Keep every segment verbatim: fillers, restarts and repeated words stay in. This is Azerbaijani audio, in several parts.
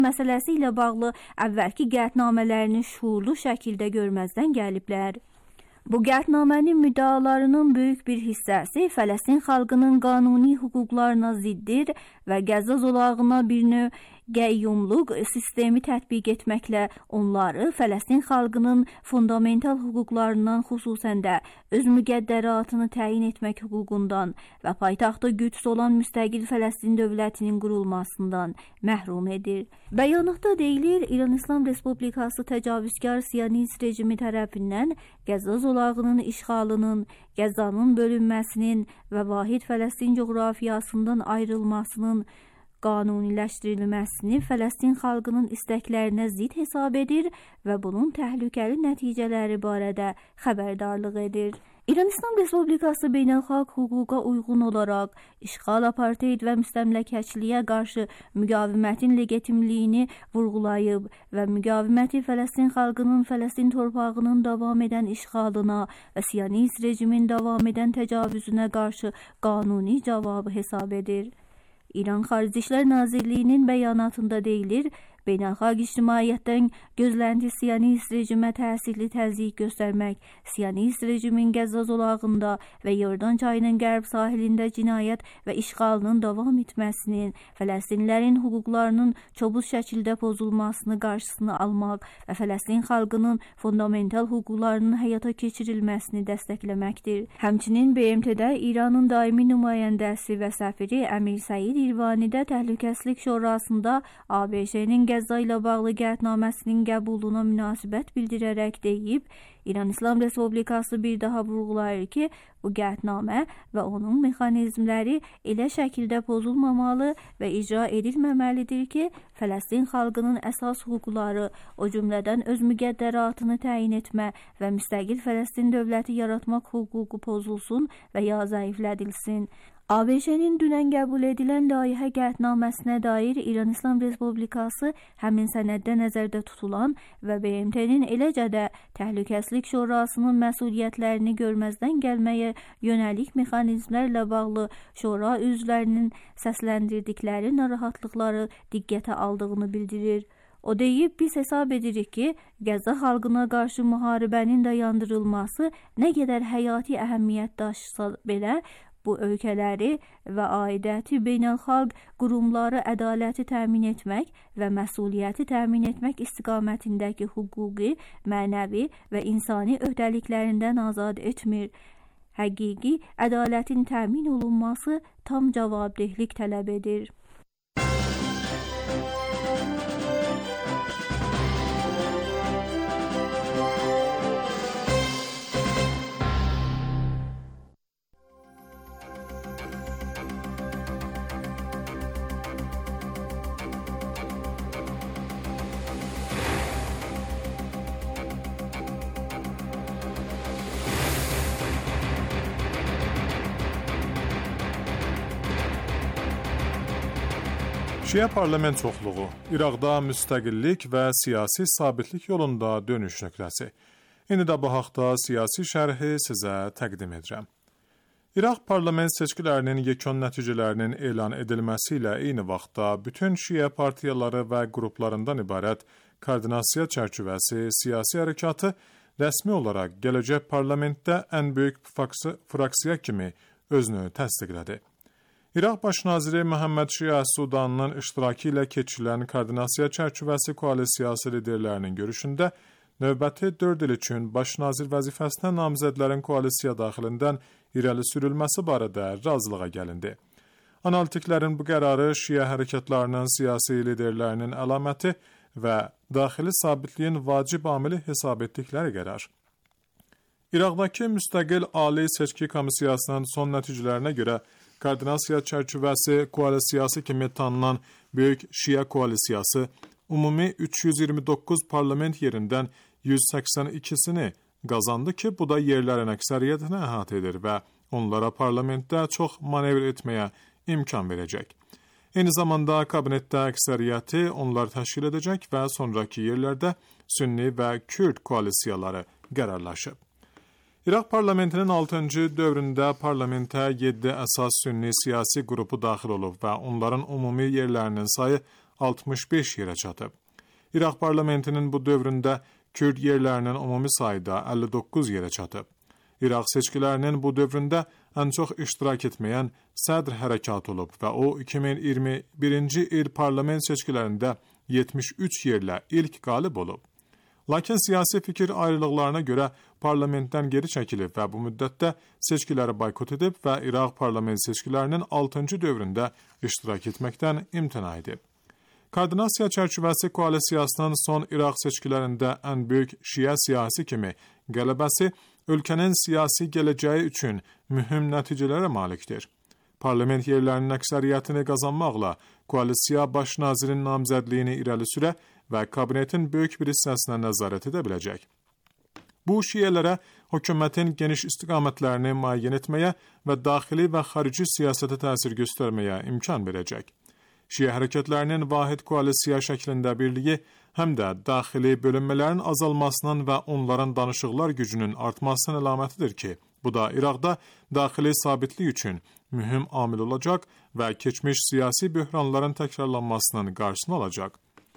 məsələsi ilə bağlı əvvəlki qətnamələrini şuurlu şəkildə görməzdən gəliblər. Bu qətnamənin müddaalarının böyük bir hissəsi Fələstin xalqının qanuni hüquqlarına ziddir və Qəzza zolağına bir növ qəyyumluq sistemi tətbiq etməklə onları Fələstin xalqının fundamental hüquqlarından, xüsusən də öz müqəddəratını təyin etmək hüququndan və paytaxtı Qüds olan müstəqil Fələstin dövlətinin qurulmasından məhrum edir. Bəyanatda deyilir, İran İslam Respublikası təcavüzkar Siyonist rejimi tərəfindən Qəzza zolağının işğalının, Qəzzanın bölünməsinin və vahid Fələstin coğrafiyasından ayrılmasının qanuniləşdirilməsini Fələstin xalqının istəklərinə zid hesab edir və bunun təhlükəli nəticələri barədə xəbərdarlıq edir. İran İslam Respublikası beynəlxalq hüquqa uyğun olaraq işğal, apartheid və müstəmləkəçiliyə qarşı müqavimətin legitimliyini vurğulayıb və müqaviməti Fələstin xalqının Fələstin torpağının davam edən işğalına və Siyonist rejimin davam edən təcavüzünə qarşı qanuni cavabı hesab edir. İran Xarici İşlər Nazirliyinin bəyanatında deyilir, beynəlxalq ictimaiyyətdən gözlənti Siyonist rejimə təsirli təzyiq göstərmək, Siyonist rejimin Qəzza zolağında və Yordan çayının qərb sahilində cinayət və işğalının davam etməsinin, Fələstinlilərin hüquqlarının çobuz şəkildə pozulmasını qarşısını almaq və Fələstin xalqının fundamental hüquqlarının həyata keçirilməsini dəstəkləməkdir. Həmçinin B M T-də İranın daimi nümayəndəsi və səfiri Əmir Səid İrvanidə Təhlükəsizlik Şurasında A B Ş-nin Qəzza ilə bağlı qətnaməsinin qəbuluna münasibət bildirərək deyib, İran İslam Respublikası bir daha vurğulayır ki, bu qətnamə və onun mexanizmləri elə şəkildə pozulmamalı və icra edilməməlidir ki, Fələstin xalqının əsas hüquqları, o cümlədən öz müqəddəratını təyin etmə və müstəqil Fələstin dövləti yaratmaq hüququ pozulsun və ya zəiflədilsin. A B Ş-nin dünən qəbul edilən layihə qətnaməsinə dair İran İslam Respublikası həmin sənəddə nəzərdə tutulan və B M T-nin eləcə də Təhlükəsizlik Şurasının məsuliyyətlərini görməzdən gəlməyə yönəlik mexanizmlərlə bağlı şura üzvlərinin səsləndirdikləri narahatlıqları diqqətə aldığını bildirir. O deyib, biz hesab edirik ki, Qəzza xalqına qarşı müharibənin dayandırılması nə qədər həyati əhəmiyyət daşısa belə, bu ölkələri və aidiyyəti beynəlxalq qurumları ədaləti təmin etmək və məsuliyyəti təmin etmək istiqamətindəki hüquqi, mənəvi və insani öhdəliklərindən azad etmir. Həqiqi ədalətin təmin olunması tam cavabdehlik tələb edir. Şiə parlament çoxluğu, İraqda müstəqillik və siyasi sabitlik yolunda dönüş nöqtəsi. İndi də bu haqda siyasi şərhi sizə təqdim edirəm. İraq parlament seçkilərinin yekun nəticələrinin elan edilməsi ilə eyni vaxtda bütün şiə partiyaları və qruplarından ibarət koordinasiya çərçivəsi siyasi hərəkatı rəsmi olaraq gələcək parlamentdə ən böyük fraksiya kimi özünü təsdiqlədi. İraq Baş naziri Məhəmməd Şiə Sudanının iştirakı ilə keçirilən koordinasiya çərçivəsi koalisiyası liderlərinin görüşündə növbəti dörd il üçün baş nazir vəzifəsinə namizədlərin koalisiya daxilindən irəli sürülməsi barədə razılığa gəlindi. Analitiklərin bu qərarı şiə hərəkətlərinin siyasi liderlərinin əlaməti və daxili sabitliyin vacib amili hesab etdikləri qərar. İraqdakı müstəqil Ali Seçki Komissiyasının son nəticələrinə görə koordinasiya çərçivəsi koalisiyası kimi tanınan Böyük Şiə Koalisiyası ümumi üç yüz iyirmi doqquz parlament yerindən yüz səksən ikisini qazandı ki, bu da yerlərin əksəriyyətini əhatə edir və onlara parlamentdə çox manevr etməyə imkan verəcək. Eyni zamanda kabinetdə əksəriyyəti onlar təşkil edəcək və sonraki yerlərdə Sünni və Kürd koalisiyaları qərarlaşıb. İraq parlamentinin altıncı dövründə parlamentə yeddi əsas sünni siyasi qrupu daxil olub və onların ümumi yerlərinin sayı altmış beş yerə çatıb. İraq parlamentinin bu dövründə Kürd yerlərinin ümumi sayda əlli doqquz yerə çatıb. İraq seçkilərinin bu dövründə ən çox iştirak etməyən Sədr hərəkatı olub və o iki min iyirmi birinci il parlament seçkilərində yetmiş üç yerlə ilk qalib olub. Lakin siyasi fikir ayrılıqlarına görə parlamentdən geri çəkilib və bu müddətdə seçkiləri boykot edib və İraq parlament seçkilərinin altıncı dövründə iştirak etməkdən imtina edib. Koordinasiya çərçivəsi koalisiyasının son İraq seçkilərində ən böyük şiə siyasi kimi qələbəsi ölkənin siyasi gələcəyi üçün mühüm nəticələrə malikdir. Parlament yerlərinin əksəriyyətini qazanmaqla koalisiya baş nazirin namzədliyini irəli sürə və kabinetin böyük bir hissəsinə nəzarət edə biləcək. Bu şiələrə hökumətin geniş istiqamətlərini müəyyən etməyə və daxili və xarici siyasətə təsir göstərməyə imkan verəcək. Şiə hərəkətlərinin vahid koalisiya şəklində birliyi həm də daxili bölünmələrin azalmasının və onların danışıqlar gücünün artmasının əlamətidir ki, bu da İraqda daxili sabitlik üçün mühüm amil olacaq və keçmiş siyasi böhranların təkrarlanmasının qarşısını alacaq.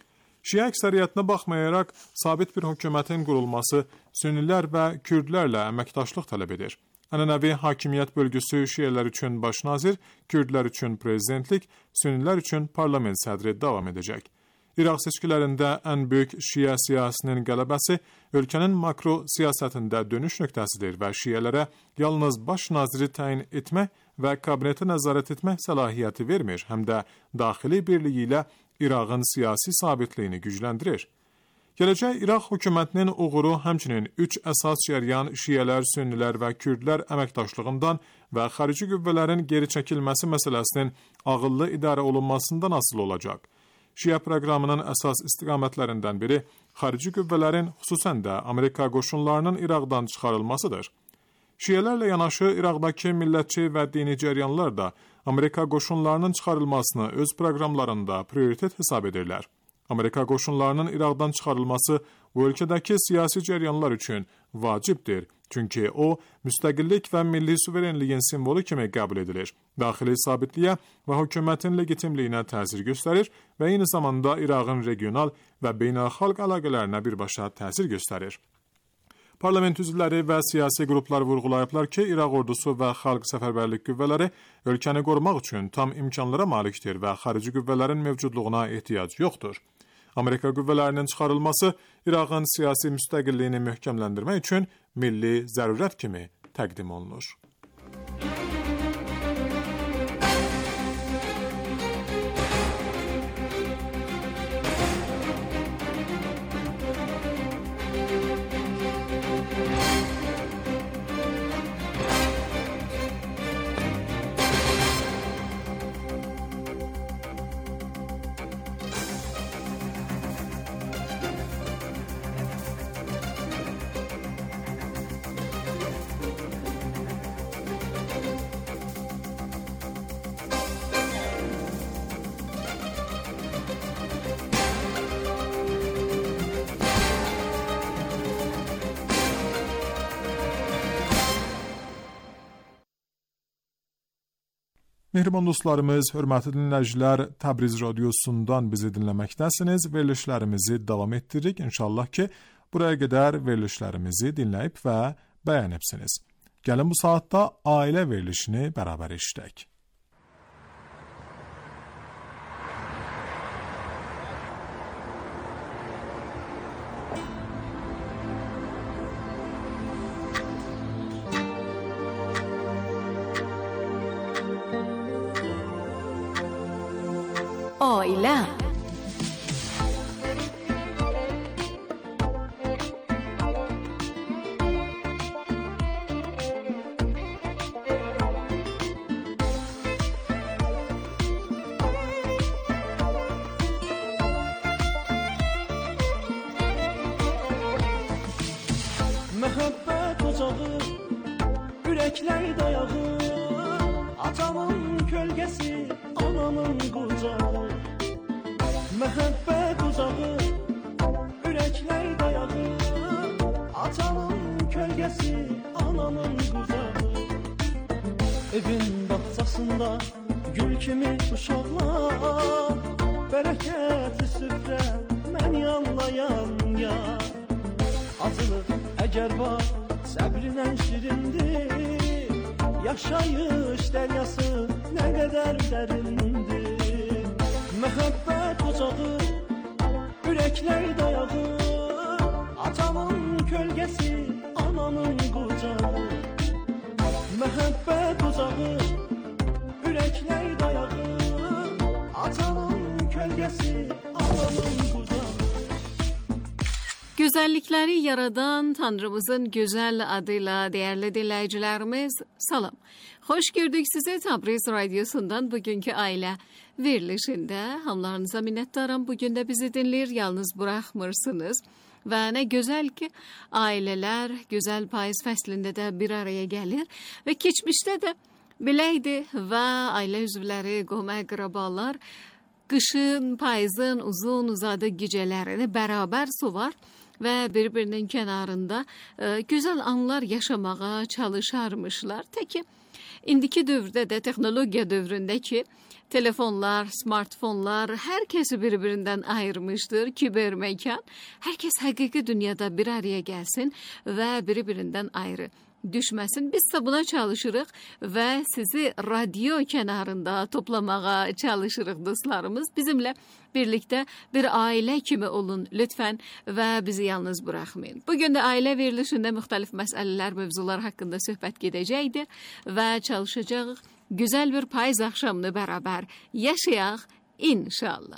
Şiə əksəriyyətinə baxmayaraq, sabit bir hökumətin qurulması Sünnilər və Kürdlərlə əməkdaşlıq tələb edir. Ənənəvi hakimiyyət bölgüsü şiələr üçün baş nazir, Kürdlər üçün prezidentlik, Sünnilər üçün parlament sədri davam edəcək. İraq seçkilərində ən böyük şiə siyasinin qələbəsi ölkənin makro siyasətində dönüş nöqtəsidir və şiələrə yalnız baş naziri təyin etmək və kabinetə nəzarət etmək səlahiyyəti vermir, həm də daxili birliyi ilə İraqın siyasi sabitliyini gücləndirir. Gələcək İraq hökumətinin uğuru həmçinin üç əsas cəryan şiələr, sünnilər və kürdlər əməkdaşlığından və xarici qüvvələrin geri çəkilməsi məsələsinin ağıllı idarə olunmasından asılı olacaq. Şiə proqramının əsas istiqamətlərindən biri xarici qüvvələrin, xüsusən də Amerika qoşunlarının İraqdan çıxarılmasıdır. Şiələrlə yanaşı İraqdakı millətçi və dini cəryanlar da Amerika qoşunlarının çıxarılmasını öz proqramlarında prioritet hesab edirlər. Amerika qoşunlarının İraqdan çıxarılması bu ölkədəki siyasi cəryanlar üçün vacibdir, çünki o, müstəqillik və milli suverenliyin simvolu kimi qəbul edilir. Daxili sabitliyə və hökumətin legitimliyinə təsir göstərir və eyni zamanda İraqın regional və beynəlxalq əlaqələrinə birbaşa təsir göstərir. Parlament üzvləri və siyasi qruplar vurğulayıblar ki, İraq ordusu və xalq səfərbərlik qüvvələri ölkəni qorumaq üçün tam imkanlara malikdir və xarici qüvvələrin mövcudluğuna ehtiyac yoxdur. Amerika qüvvələrinin çıxarılması İraqın siyasi müstəqilliyini möhkəmləndirmək üçün milli zərurət kimi təqdim olunur. Mehriban dostlarımız, hörmətli dinləyicilər, Təbriz radiosundan bizi dinləməkdəsiniz. Verilişlərimizi davam etdiririk. İnşallah ki, buraya qədər verilişlərimizi dinləyib və bəyənibsiniz. Gəlin bu saatda ailə verilişini bərabər eşidək. Ailə. Məhəbbət ocağı, ürəklər dayağı, atamın kölgəsi, anamın qucağı. Məhəbbət ocağı, ürəklər dayağı, atamın kölgəsi, anamın qucağı. Evin bağçasında gül kimi uşaqlar, bərəkətli süfrə mən yanlayan ya. Acılıq əgər var, səbrinə şirindir. Yaşayış dəryası nə qədər dərindir. Məhəbbət ocağı, ürəklər dayağı, atamın kölgəsi, anamın qucağı. Məhəbbət ocağı, ürəklər dayağı, atamın kölgəsi, anamın qucağı. Güzellikleri yaradan Tanrımızın güzel adıyla değerli dinleyicilerimiz salam. Hoş gördük sizi Tabriz Radyosu'ndan bugünkü aile verilişinde. Hamlarınıza minnettarım. Bugün de bizi dinleyir, yalnız bırakmırsınız. Ve ne güzel ki aileler güzel payız fəslində de bir araya gelir. Ve geçmişte de bileydi ve aile üzvləri, qohum əqrabalar qışın, payızın uzun uzadı gecələrini beraber suvar ve birbirinin kenarında e, güzel anlar yaşamağa çalışarmışlar. Teki indiki dövrdə də texnologiya dövründəki telefonlar, smartfonlar herkesi birbirinden ayırmıştır. Kiber mekan. Herkes hakiki dünyada bir araya gelsin ve birbirinden ayrı düşməsin. Biz ise buna çalışırıq ve sizi radyo kenarında toplamağa çalışırıq dostlarımız. Bizimle birlikte bir aile kimi olun lütfen ve bizi yalnız bırakmayın. Bugün de aile verilişinde müxtəlif məsələlər, mövzular hakkında söhbət gedəcəkdir ve çalışacağıq. Güzel bir payız akşamını beraber yaşayaq inşallah.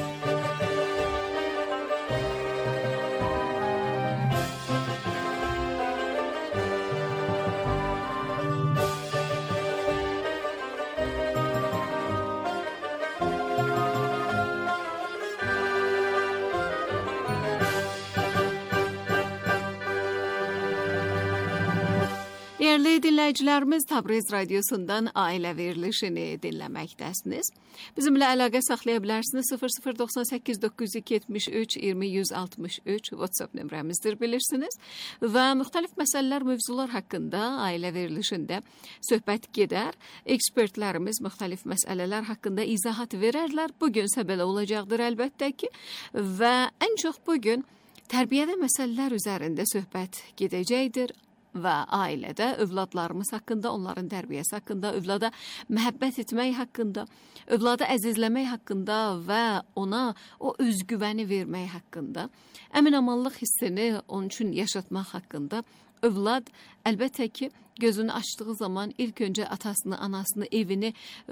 Değerli dinleyicilerimiz, Tabriz Radyosu'ndan aile verilişini dinlemektesiniz. Bizimle əlaqə saxlaya bilərsiniz. sıfır sıfır doksan səkkiz dokuz yüz yetmiş üç iyirmi yüz altmış üç WhatsApp nömrəmizdir, bilirsiniz. Və müxtəlif məsələlər, mövzular haqqında ailə verilişində söhbət gedər. Ekspertlərimiz müxtəlif məsələlər haqqında izahat verərlər. Bugünsə belə olacaqdır əlbəttə ki. Və ən çox bugün tərbiyədə məsələlər üzərində söhbət gedəcəkdir. Və ailədə övladlarımız haqqında, onların tərbiyəsi haqqında, övlada məhəbbət etmək haqqında, övladı əzizləmək haqqında və ona o özgüvəni vermək haqqında, əmin-amanlıq hissini onun üçün yaşatmaq haqqında. Övlad əlbəttə ki, gözünü açdığı zaman ilk öncə atasını, anasını, evini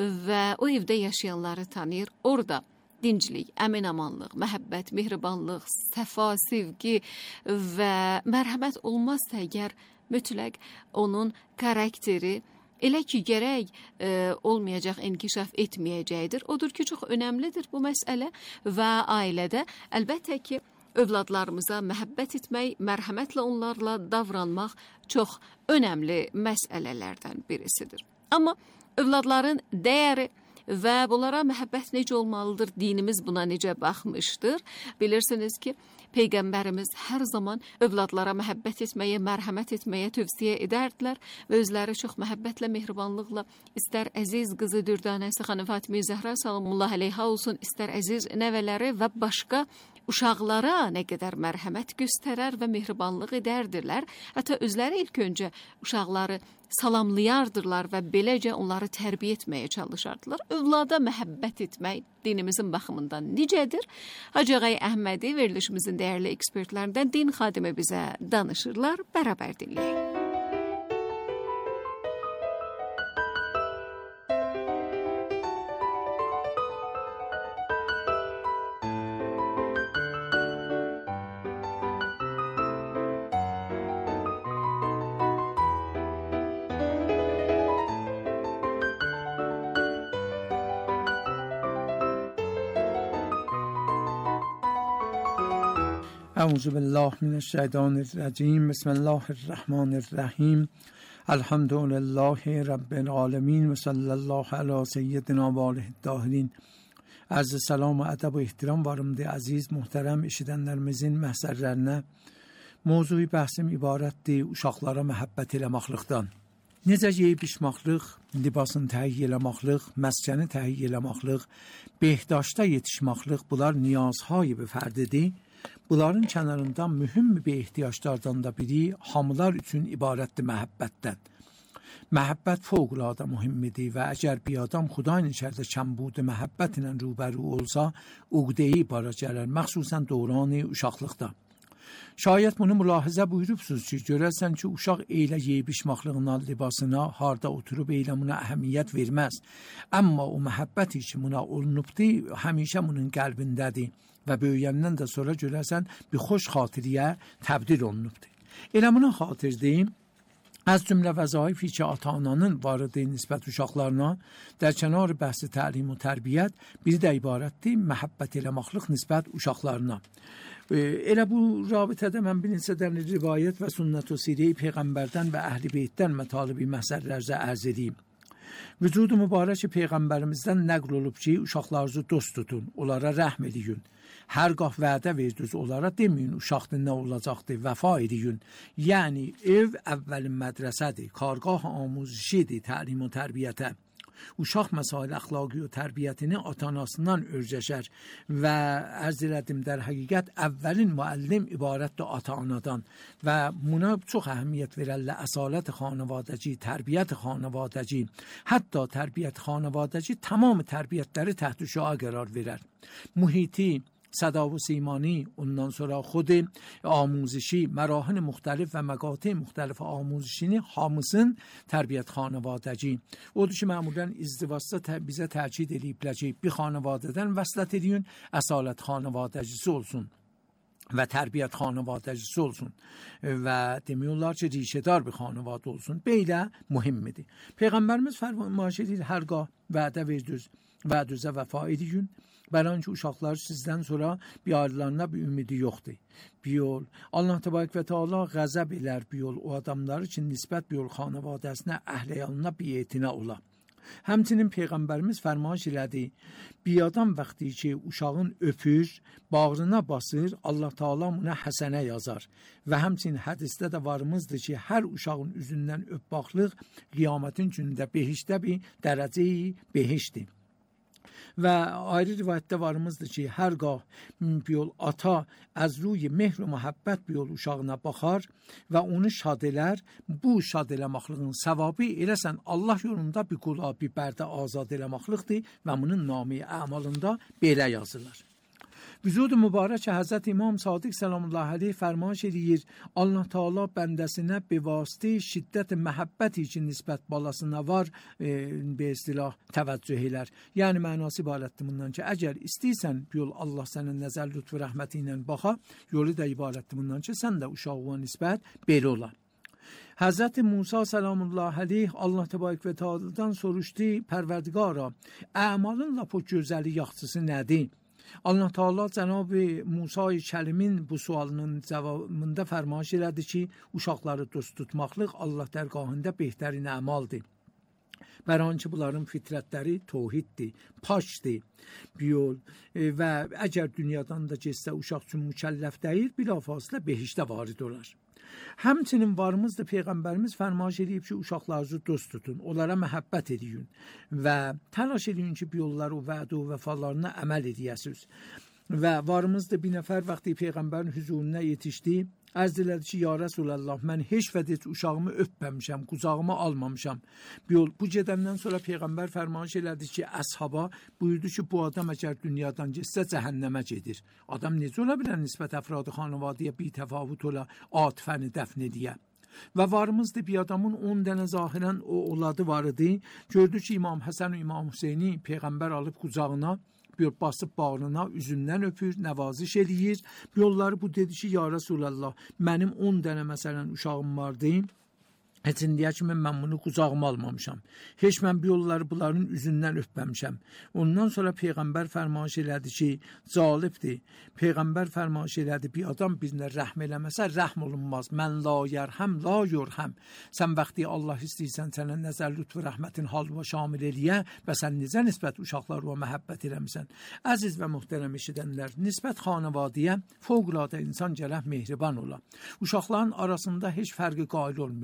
və o evdə yaşayanları tanıyır. Orada dinclik, əmin-amanlıq, məhəbbət, mehribanlıq, səfa, sevgi və mərhəmət olmazsa əgər mütləq onun karakteri elə ki gərək e, olmayacaq, inkişaf etməyəcəkdir. Odur ki, çox önəmlidir bu məsələ və ailədə əlbəttə ki, övladlarımıza məhəbbət etmək, mərhəmətlə onlarla davranmaq çox önəmli məsələlərdən birisidir. Amma övladların dəyəri və bunlara məhəbbət necə olmalıdır, dinimiz buna necə baxmışdır? Bilirsiniz ki, Peyğəmbərimiz hər zaman övladlara məhəbbət etməyə, mərhəmət etməyə tövsiyə edərdilər və özləri çox məhəbbətlə, mehribanlıqla, istər əziz qızı Dürdanəsi xanım Fatimi Zəhra salamullah əleyhə olsun, istər əziz nəvələri və başqa uşaqlara nə qədər mərhəmət göstərər və mehribanlıq edərdirlər. Hətta özləri ilk öncə uşaqları salamlayardırlar və beləcə onları tərbiyə etməyə çalışardılar. Övlada məhəbbət etmək dinimizin baxımından necədir? Hacı Ağay Əhmədi verilişimizin dəyərli ekspertlərindən din xadimi bizə danışırlar. Bərabər dinləyək. اعوذ بالله من الشیطان الرجیم بسم الله الرحمن الرحیم الحمد لله رب العالمین و صلی الله علی سیدنا و آله الطاهرین. Arz salam və ədəb və ehtiram varımdır, əziz, muhterəm eşidənlərimizin məhzərlərinə. Mövzu bəhsim ibarətdir uşaqlara məhəbbət eləməklikdən. necə yeyib içmaqlıq, libasını təhiyyə eləmaqlıq, məskəni təhiyyə eləmaqlıq, behdaşda yetişmaqlıq, bunlar niyazhay bir fərdidir. Bunların kənarında mühüm bir ehtiyaclardan da biri hamılar üçün ibarətdir məhəbbətdən. Məhəbbət fövqəladə mühimdir və əgər bir adam Xudayın içərdə kəmbud məhəbbət ilə rübəru olsa, uqdeyi bara gələr, məxsusən dövrani uşaqlıqda. Şayət bunu mülahizə buyurubsuz ki, görərsən ki, uşaq eylə yeyib içmaqlığına, libasına, harda oturub eylə buna əhəmiyyət verməz. Amma o məhəbbət ki, buna olunubdur, həmişə bunun qəlbindədir və böyüyəndən də sonra görərsən bir xoş xatiriyə təbdil olunubdur. Elə buna xatirdir, az cümlə vəzaifi ki, ata-ananın varıdır nisbət uşaqlarına, در کنار بحث تعلیم و تربیت biri də ibarətdir məhəbbət eləmaqlıq nisbət uşaqlarına. Elə bu rabitədə mən bir neçə dənə rivayət və sünnət və sirə-i Peyğəmbərdən və Əhl-i Beytdən mətalibi məsələlərdə ərz edeyim. Vücudu mübarək Peyğəmbərimizdən nəql olub ki, uşaqlarınızı dost tutun, onlara rəhm edin. Hər qah vədə verdiniz, onlara deməyin, uşaqdır nə olacaqdır, vəfa edin. Yəni, ev əvvəlin mədrəsədir, kargah amuzişidir, təlim və tərbiyyətə. Uşaq məsail əxlaqi və tərbiyyətini ata-anasından öyrəşər və ərz elədim, در həqiqət əvvəlin müəllim ibarətdir ata-anadan və buna çox əhəmiyyət verərlər əsalət xanavadəci, tərbiyyət xanavadəci, hətta tərbiyyət xanavadəci tamam tərbiyyətləri təht şüa qərar verər. Mühiti, صدا و سیمانی، ondan sonra خود آموزشی، مراحل مختلف و مقاطع مختلف آموزشی hamısın tərbiyət xanavadəci. Odur ki, məmulən izdivasda bizə təkid ediblər ki, bir xanavadədən vəslət edin, əsalət xanavadəcisi olsun və tərbiyyət xanavadəcisi olsun və demiyorlar ki, rişədar bir xanavadə olsun. Belə mühimmidir. Peyğəmbərimiz fərmayiş edir, hər qah vədə verdiniz, vədünüzə vəfa edin. برای اینکه uşaqlar sizdən sonra bir ailələrində bir ümidi yoxdur. Bir yol, Allah təbarək və Teala qəzəb elər bir yol o adamlar üçün nisbət bir yol xanavadəsinə, əhləyalına bir etinə ola. Həmçinin Peyğəmbərimiz fərmayiş elədi, bir adam vaxtı ki, uşağın öpür, bağrına basır, Allah Teala buna həsənə yazar. Və həmçinin hədisdə də varımızdır ki, hər uşağın üzündən öp baxlıq, qiyamətin günündə behişdə bir dərəcəyi behişdir. Və ayrı rivayətdə varımızdır ki, hər qah bir yol ata az ruy mehr və məhəbbət bir yol uşağına baxar və onu şad elər. Bu şad eləmaqlığın savabı eləsən Allah yolunda bir qula, bir bərdə azad eləmaqlıqdır və bunun namı əmalında belə yazılır. Vücud mübarək Həzrət İmam Sadiq Səlamullahi Aleyh fərmayiş edir, Allah Teala bəndəsinə bevasitə şiddət məhəbbət üçün nisbət balasına var e, bir istilah təvəccüh elər. Yəni mənası ibarətdir bundan ki, əgər istəyirsən bir yol Allah sənin nəzər lütf və rəhməti ilə baxa, yolu da ibarətdir bundan ki, sən də uşağına nisbət belə ola. Həzrət Musa Səlamullahi Aleyh Allah Təbarək və Teala'dan soruşdu, Pərverdigara, əmalınla bu gözəli yaxçısı nədir? Allah Teala Cənab-ı Musa-i Kəlimin bu sualının cavabında fərmayiş elədi ki, uşaqları dost tutmaqlıq Allah dərgahında behtərin əmaldır. Bəran ki, bunların fitrətləri tohiddir, paçdır, bir yol e, və əgər dünyadan da geçsə uşaq üçün mükəlləf deyil, bilafasılə behişdə varid olar. Həmçinin varımızdır Peyğəmbərimiz fərmayiş edib ki, uşaqlarınızı dost tutun, onlara məhəbbət edin və təlaş edin ki, bir yollar o vəd və vəfalarına əməl edəsiniz. Və varımızdır bir nəfər vaxtı Peyğəmbərin hüzuruna yetişdi, ərz elədi ki, ya Rəsulallah, mən heç vəd heç uşağımı öpməmişəm, qucağıma almamışam. Bir yol, bu gedəndən sonra Peyğəmbər fərmayiş elədi ki, əshaba buyurdu ki, bu adam əgər dünyadan getsə cəhənnəmə gedir. Adam necə ola bilər nisbət əfradı xanavadiyə bir təfavut ola, atifəni dəfn ediyə. Və varımızdır bir adamın on dənə zahirən o oladı var idi. Gördü ki, İmam Həsən və İmam Hüseyni Peyğəmbər alıb qucağına, bir basıb bağrına, üzündən öpür, nəvaziş eləyir. Bir yolları bu dedi ki, ya Rəsulallah, mənim on dənə məsələn uşağım vardı. Heç indiyə kimi mən bunu qucağıma almamışam. Heç mən bir yolları bunların üzündən öpməmişəm. Ondan sonra Peyğəmbər fərmayiş elədi ki, calibdir. Peyğəmbər fərmayiş elədi, bir adam birinə rəhm eləməsə, rəhm olunmaz. Mən la yərhəm, la yorhəm. Sən vaxtı Allah istəyirsən, sənə nəzər lütf və rəhmətin hal və şamil eləyə və sən necə nisbət uşaqlar və məhəbbət eləmisən. Əziz və mühtərəm eşidənlər, nisbət xanavadiyə fövqəladə insan gərək mehriban ola. Uşaqların arasında heç fərqi qail olmuyor. Əlbəttə,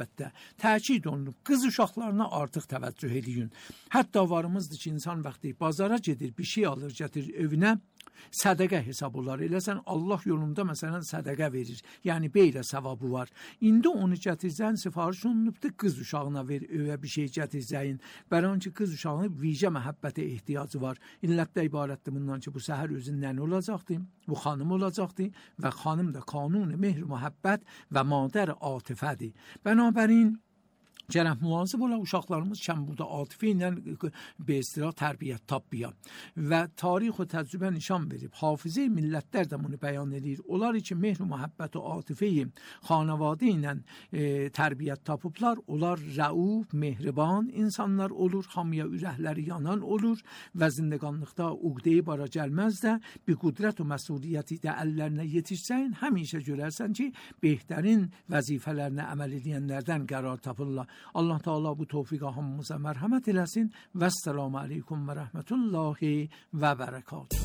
ayətdə təkid olunub, qız uşaqlarına artıq təvəccüh edin. Hətta varımızdır ki, insan vaxtı bazara gedir, bir şey alır, gətirir evinə, sədəqə hesab olar. Eləsən Allah yolunda məsələn sədəqə verir. Yəni belə savabı var. İndi onu gətirzəyin sifariş olunubdur, qız uşağına ver, övə bir şey gətirzəyin. Bəran ki, qız uşağının vicə məhəbbətə ehtiyacı var. İllətdə ibarətdir bundan ki, bu səhər özün nəni olacaqdır, bu xanım olacaqdır və xanım da kanun mehr, məhəbbət və madər atifədir. Bənabərin gərək müvazib ola uşaqlarımız kəm burada atifə ilə be istirah tərbiyyət tapbiya və tarix və təcrübə nişan verib. Hafizə millətlər də bunu bəyan edir. Onlar üçün mehr, məhəbbət və atifəyi xanavadə ilə e, tərbiyyət tapıblar. Onlar rəuf, mehriban insanlar olur, hamıya ürəkləri yanan olur və zindəqanlıqda uqdeyi bara gəlməz də bir qudrət və məsuliyyəti də əllərinə yetişsən, həmişə görərsən ki, behtarin vəzifələrinə əməl edənlərdən qərar tapırlar. Allah Teala bu tevfiqa hamımıza mərhəmət eləsin. Vəssalamu aleykum və rəhmətullahi və bərəkatuhu.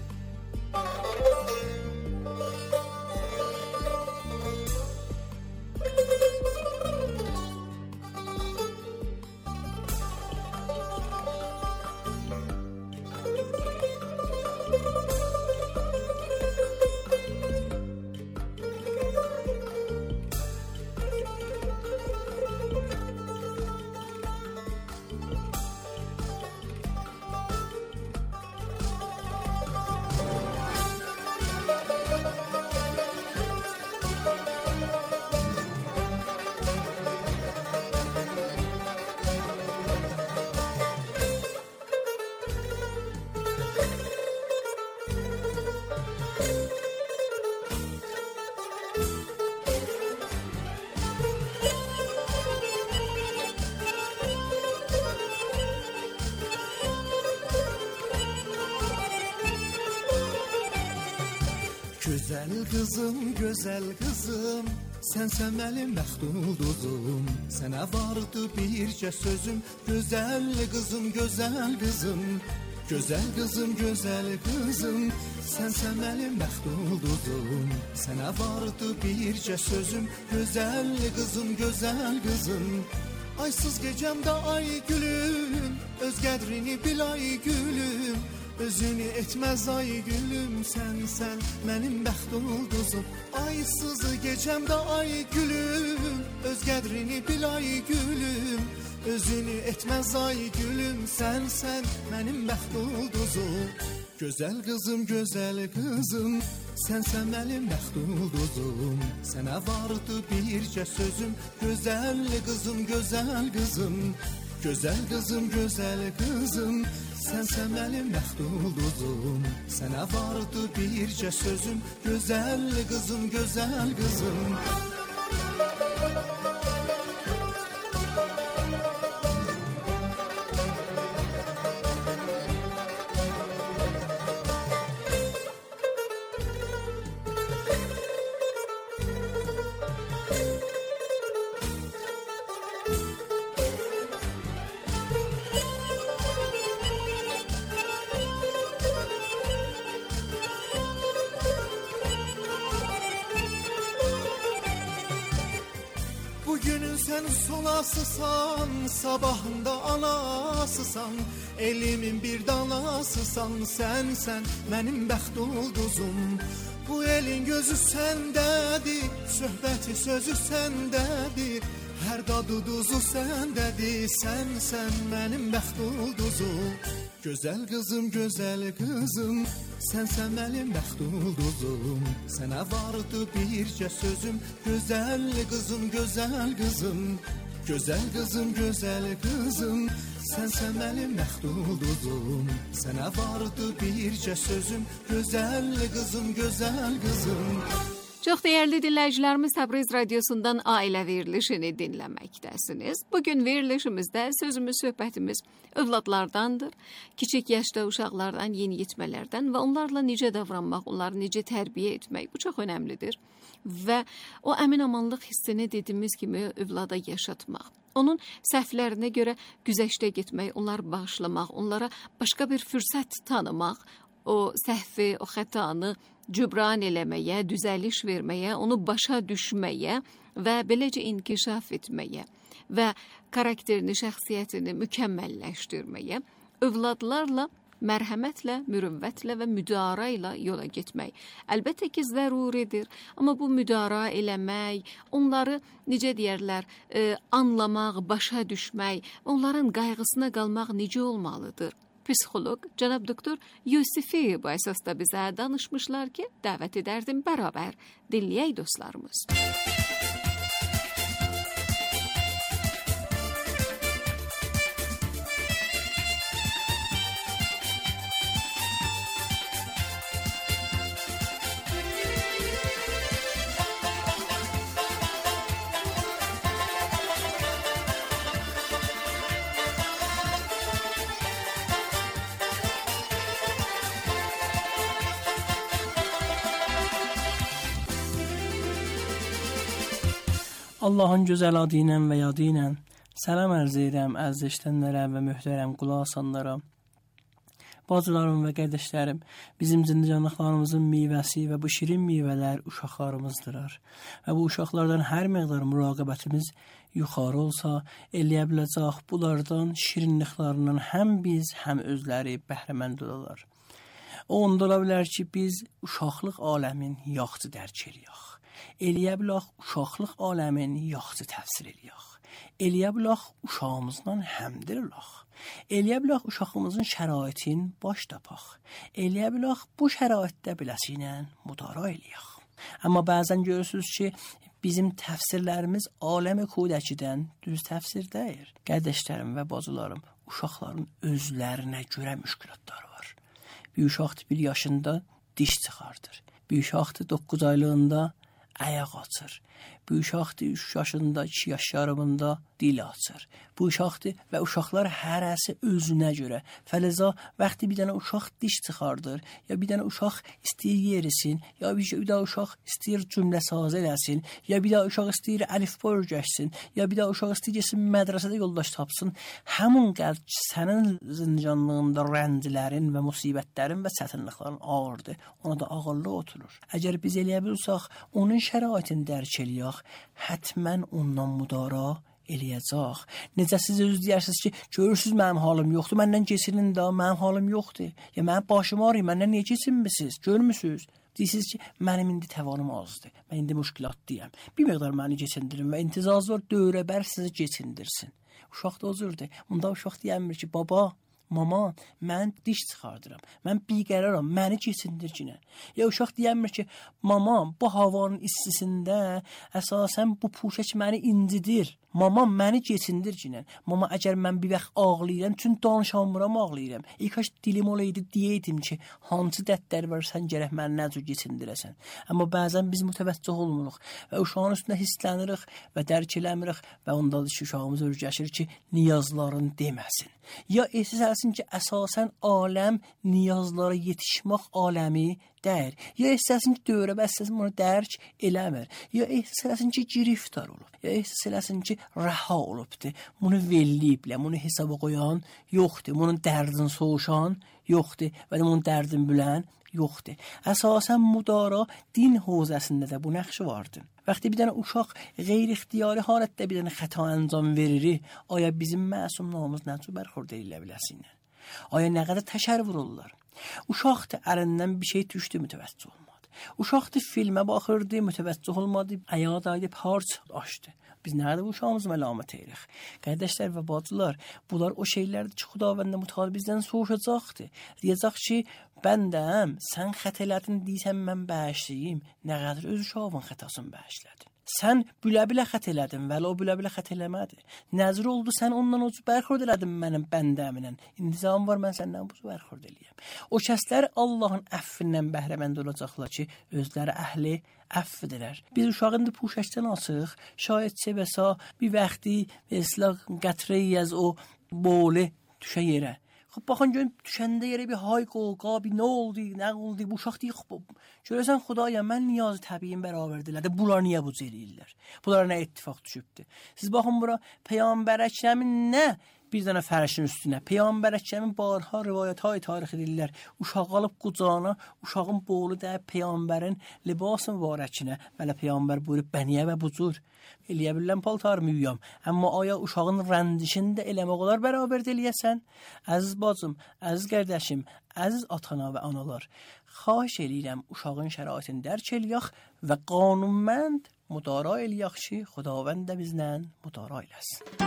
Gözəl qızım, gözəl qızım, sənsə mənim məxdum ulduzum. Sənə vardı bircə sözüm, gözəl qızım, gözəl qızım. Gözəl qızım, gözəl qızım, sənsə mənim məxdum ulduzum. Sənə vardı bircə sözüm, gözəl qızım, gözəl qızım. Aysız gecəmdə ay gülüm, öz qədrini bil ay gülüm. Özünü etməz ay gülüm, sən, sən mənim bəxtum ulduzum. Aysız gecəmdə ay gülüm, öz qədrini bil ay gülüm. Özünü etməz ay gülüm, sən, sən mənim bəxtum ulduzum. Gözəl qızım, gözəl qızım, sənsə mənim bəxtum ulduzum. Sənə vardı bircə sözüm, gözəl qızım, gözəl qızım. Gözəl qızım, gözəl qızım, sənsə mənim bəxtum ulduzum. Sənə vardı bircə sözüm, gözəl qızım, gözəl qızım. Bugünün sen solasısan, sabahında anasısan, elimin bir danasısan, sen sen benim bəxtum ulduzum. Bu elin gözü sendədir, söhbəti sözü sendədir, hər dadı duzu sendədir, sen sen benim bəxtum ulduzum. Gözəl qızım, gözəl qızım, sənsə mənim bəxtum ulduzum. Sənə vardı bircə sözüm, gözəl qızım, gözəl qızım. Gözəl qızım, gözəl qızım, sənsə mənim bəxtum ulduzum. Sənə vardı bircə sözüm, gözəl qızım, gözəl qızım. Çox dəyərli dinləyicilərimiz, Təbriz Radiosundan ailə verilişini dinləməkdəsiniz. Bugün verilişimizdə sözümüz, söhbətimiz övladlardandır. Kiçik yaşda uşaqlardan, yeniyetmələrdən və onlarla necə davranmaq, onları necə tərbiyə etmək, bu çox önəmlidir. Və o əmin-amanlıq hissini dediyimiz kimi övlada yaşatmaq. Onun səhvlərinə görə güzəştə getmək, onları bağışlamaq, onlara başqa bir fürsət tanımaq, o səhvi, o xətanı cübran eləməyə, düzəliş verməyə, onu başa düşməyə və beləcə inkişaf etməyə və karakterini, şəxsiyyətini mükəmməlləşdirməyə, övladlarla mərhəmətlə, mürüvvətlə və müdara ilə yola getmək. Əlbəttə ki, zəruridir, amma bu müdara eləmək, onları, necə deyərlər, e, anlamaq, başa düşmək, onların qayğısına qalmaq necə olmalıdır? Psixoloq cənab doktor Yusifi bu əsasda bizə danışmışlar ki, dəvət edərdim bərabər dinləyək dostlarımız. Allahın gözəl adı ilə və yadı ilə salam ərz edirəm əziz eşidənlərə və möhtərəm qulaq asanlara. Bacılarım və qardaşlarım, bizim zindanlıqlarımızın meyvəsi və bu şirin meyvələr uşaqlarımızdır. Və bu uşaqlardan hər məqdar müraqabətimiz yuxarı olsa, eləyə biləcək bunlardan şirinliklərindən həm biz, həm özləri bəhrəmənd olarlar. O onda ola bilər ki, biz uşaqlıq aləmin yaxşı dərk eləyək. Eləyə bilək uşaqlıq aləmin yaxşı təfsir eləyək. Eləyə bilək uşağımızdan həmdir olaq. Eləyə bilək uşağımızın şəraitin baş tapaq. Eləyə bilək bu şəraitdə beləsinə müdara eləyək. Amma bəzən görürsünüz ki, bizim təfsirlərimiz aləmi kudəkidən düz təfsir deyil. Qardaşlarım və bacılarım, uşaqların özlərinə görə müşkülatları var. Bir uşaq bir yaşında diş çıxardır. Bir uşaq doqquz aylığında ayaq açır. Bu uşaqdır üç yaşında, iki yaş yarımında dil açır. Bu uşaqdır və uşaqlar hərəsi özünə görə. Fələza vaxtı bir dənə uşaq diş çıxardır, ya bir dənə uşaq istəyir yerisin, ya bir dənə uşaq istəyir cümlə saz eləsin, ya bir dənə uşaq istəyir əlifba öyrəşsin, ya bir dənə uşaq istəyir getsin mədrəsədə yoldaş tapsın. Həmin qəlb sənin zindanlığında rəncilərin və musibətlərin və çətinliklərin ağırdır. Ona da ağırlıq oturur. Əgər biz eləyə bilirsək, onun şəraitini dərk eləyək, hətmən ondan müdara eləyəcək. Necə siz öz deyirsiniz ki, görürsünüz mənim halım yoxdur, məndən keçinin də mənim halım yoxdur. Ya mənim başım ağrıyır, məndən niyə keçinmisiniz? Görmüsünüz? Deyirsiniz ki, mənim indi təvanım azdır. Mən indi müşkilatdayım. Bir məqdar məni keçindirin və intizaz var, dövrəbər sizi keçindirsin. Uşaq da özürdür. Bunda uşaq deyəmir ki, baba, mama, mən diş çıxardıram. Mən biqəraram, məni keçindircinə. Ya uşaq deyəmir ki, mama, bu havanın istisində əsasən bu puşək məni incidir. Mama, məni keçindircinə. Mama, əgər mən bir vaxt ağlayıram, çünki danışamıram ağlayıram. İlkaç dilim olaydı deyəydim ki, hansı dərdlər varsan gərək məni necə keçindirəsən. Amma bəzən biz mütəvəccüh olmuruq və uşağın üstünə hisslənirik və dərk eləmirik və ondadır ki, uşağımız öyrəşir ki, niyazların deməsin. Ya ehsas eləsin ki, əsasən aləm niyazlara yetişmək aləmi deyir. Ya ehsasın ki, dövrə bəstəsin bunu dərk eləmir. Ya ehsas eləsin ki, giriftar olub. Ya ehsas eləsin ki, rəha olubdur. Bunu velliyiblə, bunu hesaba qoyan yoxdur. Bunun dərdini soğuşan yoxdur və bunun dərdini bilən yoxdur. Əsasən müdara din hozəsində də bu nəqşi vardır. Vaxtı bir dənə uşaq qeyri-ixtiyari halətdə bir dənə xəta əncam verir, aya bizim məsumluğumuz necə bərxurd edilə biləsinə? Aya nə qədər təşər vururlar? Uşaq da əlindən bir şey düşdü, mütəvəccüh olmadı. Uşaq da filmə baxırdı, mütəvəccüh olmadı, ayağa daydı, harç açdı. Biz nerede bu uşağımızı məlamət edirik? Qardaşlar və bacılar, bunlar o şeylərdir ki, Xudavəndə mütəal bizdən soruşacaqdır. Deyəcək ki, bəndəm, sən xət elədin deysən, mən bəşliyim. Nə qədər öz uşağın xətasını bəşlədin? Sən bülə-bilə xət elədin, vələ o bülə-bilə xət eləmədi. Nəzir oldu, sən ondan o bərxurd elədin mənim bəndəminən. İntizam var, mən səndən bu bərxurd eləyəm. O kəslər Allahın əffindən bəhrəmənd olacaqlar ki, özləri əhli əffidirlər. Biz uşağın da puşəkdən açıq, şayət çebəsa bir vaxtı mesela qətrəyi az o boğulu düşə yerə. Xub, baxın görün, düşəndə yerə bir hay qolqa, bir nə oldu, nə oldu, bu uşaq deyik, görəsən Xudaya, mən niyazı təbiyin bərabərdirlər də, bunlar niyə bu cəliyirlər? Bunlar nə ittifaq düşübdür? Siz baxın bura, Peyyambər Əkrəmin nə bir dənə fərşin üstünə. Peyğəmbər Əkəmin barha rivayətهای tarixi deyirlər. Uşaq alıb qucağına, uşağın boğulu dəyib Peyğəmbərin libası mübarəkinə. Bələ Peyğəmbər buyurub, bəniyə və bucur. Eləyə bilən paltarımı yuyam. Amma aya uşağın rəndişini də eləmək olar bərabər eləyəsən. Əziz bacım, əziz qardaşım, əziz atana və analar, xahiş eləyirəm uşağın şəraitini dərk eləyək və qanunmənd müdara eləyək ki, Xudavənd də bizlə müdara eləsin.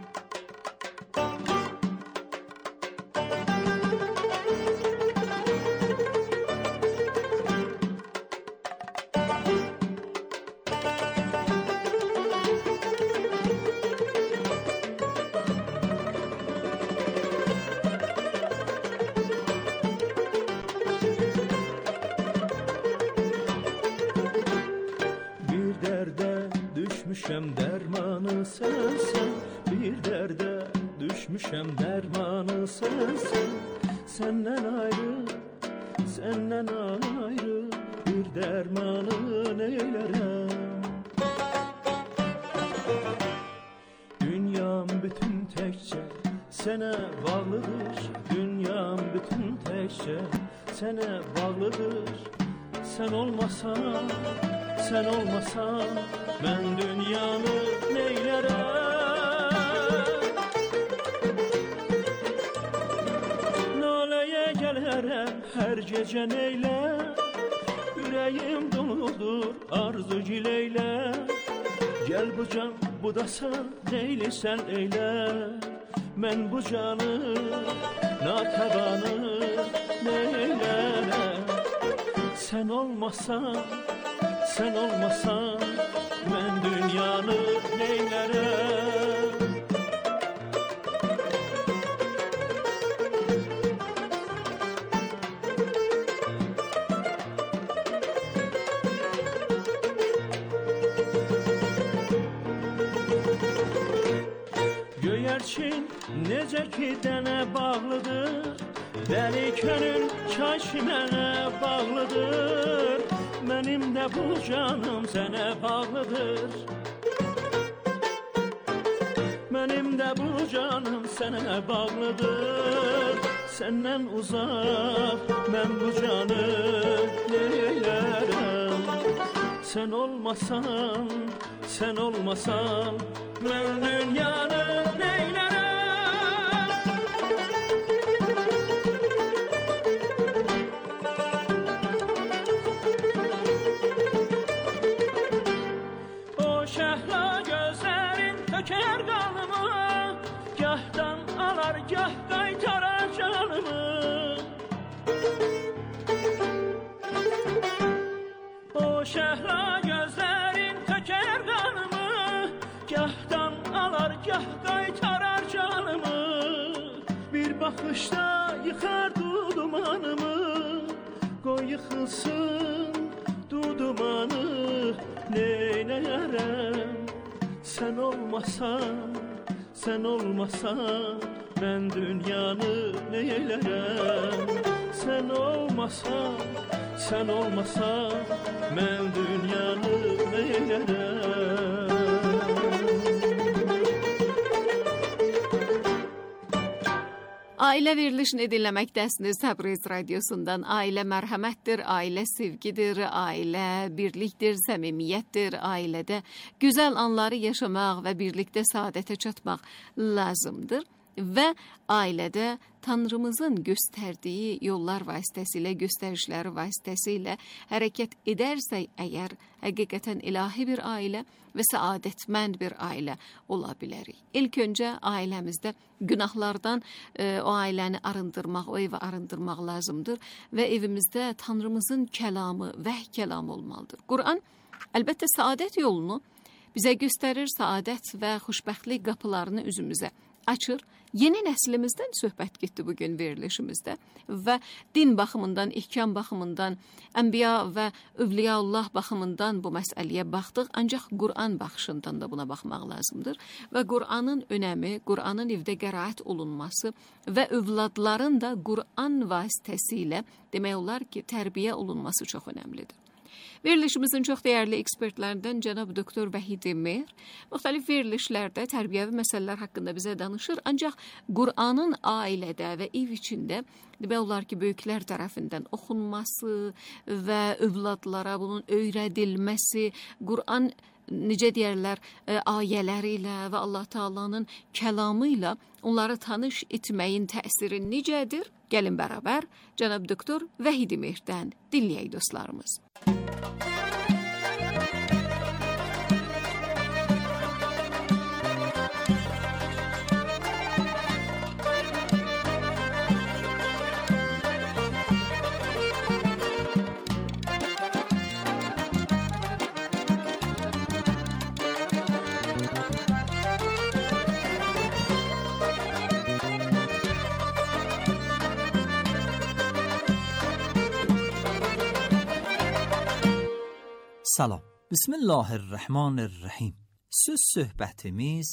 Düşmüşəm dərmanı sənsən, bir dərdə düşmüşəm dərmanı sənsən. Səndən ayrı, səndən ayrı bir dərmanı neylərəm. Dünyam bütün təkcə sənə bağlıdır, dünyam bütün təkcə sənə bağlıdır. Sən olmasan, sən olmasan, mən dünyanı neylərəm? Naləyə gələrəm hər gecə neylə, ürəyim doludur arzu gileylə. Gəl bu can budasan, neylisən eylə. Mən bu canı, natəvanı neylərəm? Sən olmasan, sən olmasan, mən dünyanı neylərəm? Göyərçin necə ki dənə bağlıdır, dəli könül çay şimənə bağlıdır. Mənim də bu canım sənə bağlıdır. Mənim də bu canım sənə bağlıdır. Səndən uzaq mən bu canı neylərəm? Sən olmasan, sən olmasan, mən dünyanı neylərəm? Tökər qanımı, gahdan alar, gah qaytarar canımı. O şəhla gözlərin tökər qanımı, gahdan alar, gah qaytarar canımı. Bir baxışda yıxar dudumanımı, qoy yıxılsın dudumanı, neynəyərəm? Sən olmasan, sən olmasan, mən dünyanı neylərəm? Sən olmasan, sən olmasan, mən dünyanı neylərəm? Ailə verilişini dinləməkdəsiniz Təbriz radiosundan. Ailə mərhəmətdir, ailə sevgidir, ailə birlikdir, səmimiyyətdir. Ailədə gözəl anları yaşamaq və birlikdə saadətə çatmaq lazımdır. Və ailədə Tanrımızın göstərdiyi yollar vasitəsilə, göstərişləri vasitəsilə hərəkət edərsək əgər, həqiqətən ilahi bir ailə və səadətmənd bir ailə ola bilərik. İlk öncə ailəmizdə günahlardan e, o ailəni arındırmaq, o evi arındırmaq lazımdır və evimizdə Tanrımızın kəlamı, vəhy kəlamı olmalıdır. Quran əlbəttə səadət yolunu bizə göstərir, səadət və xoşbəxtlik qapılarını üzümüzə açır. Yeni nəslimizdən söhbət getdi bugün verilişimizdə və din baxımından, ihkam baxımından, ənbiya və övliyaullah baxımından bu məsələyə baxdıq, ancaq Quran baxışından da buna baxmaq lazımdır və Quranın önəmi, Quranın evdə qəraət olunması və övladların da Quran vasitəsilə demək olar ki, tərbiyə olunması çox önəmlidir. Verilişimizin çox dəyərli ekspertlərindən cənab doktor Vəhid Mehr müxtəlif verilişlərdə tərbiyəvi məsələlər haqqında bizə danışır. Ancaq Qur'anın ailədə və ev içində demək olar ki, böyüklər tərəfindən oxunması və övladlara bunun öyrədilməsi, Qur'an necə deyərlər, ayələri ilə və Allah Taala'nın kəlamı ilə onları tanış etməyin təsiri necədir? Gəlin bərabər cənab doktor Vəhid Mehrdən dinləyək dostlarımız. سلام. بسم الله الرحمن الرحیم. Söz söhbətimiz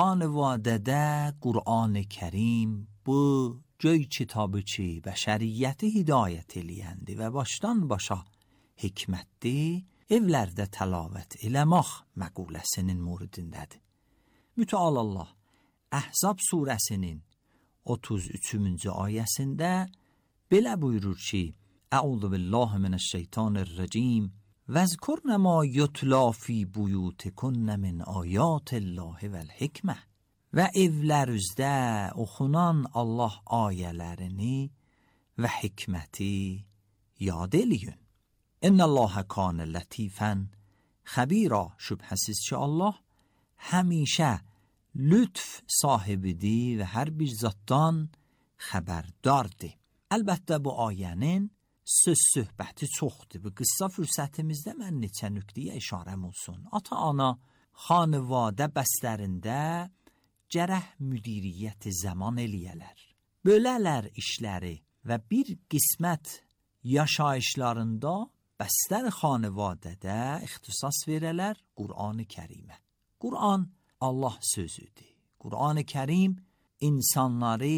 xanvadədə Qur'an-Kərim bu göy kitabı ki, bəşəriyyəti hidayət eləyəndir və başdan başa hikmətdir, evlərdə təlavət eləmək məquləsinin muridindədir. Mütəal Allah Əhzab surəsinin otuz üçüncü ayəsində belə buyurur ki: Əuzu billahi minəşşeytanirracim وَذْكُرْنَ مَا يُتْلَى فِي بُيُوتِكُنَّ مِنْ آيَاتِ اللَّهِ وَالْحِكْمَةِ Və evlərinizdə oxunan Allah ayələrini və hikməti yad eləyin. İnnəllâhe kânə lətifən xəbira. Şübhəsiz ki, Allah həmişə lütf sahibidir və hər bir zatdan xəbərdardır. Əlbəttə bu ayənin söz söhbəti çoxdur. Bu qısa fürsətimizdə mən neçə nöqtəyə işarəm olsun. Ata-ana xanvadə bəstərində gərək müdiriyyəti zaman eləyələr. Bölələr işləri və bir qismət yaşayışlarında bəstər xanvadədə ixtisas verələr Qur'an-ı Kərimə. Qur'an Allah sözüdür. Qur'an-ı Kərim insanları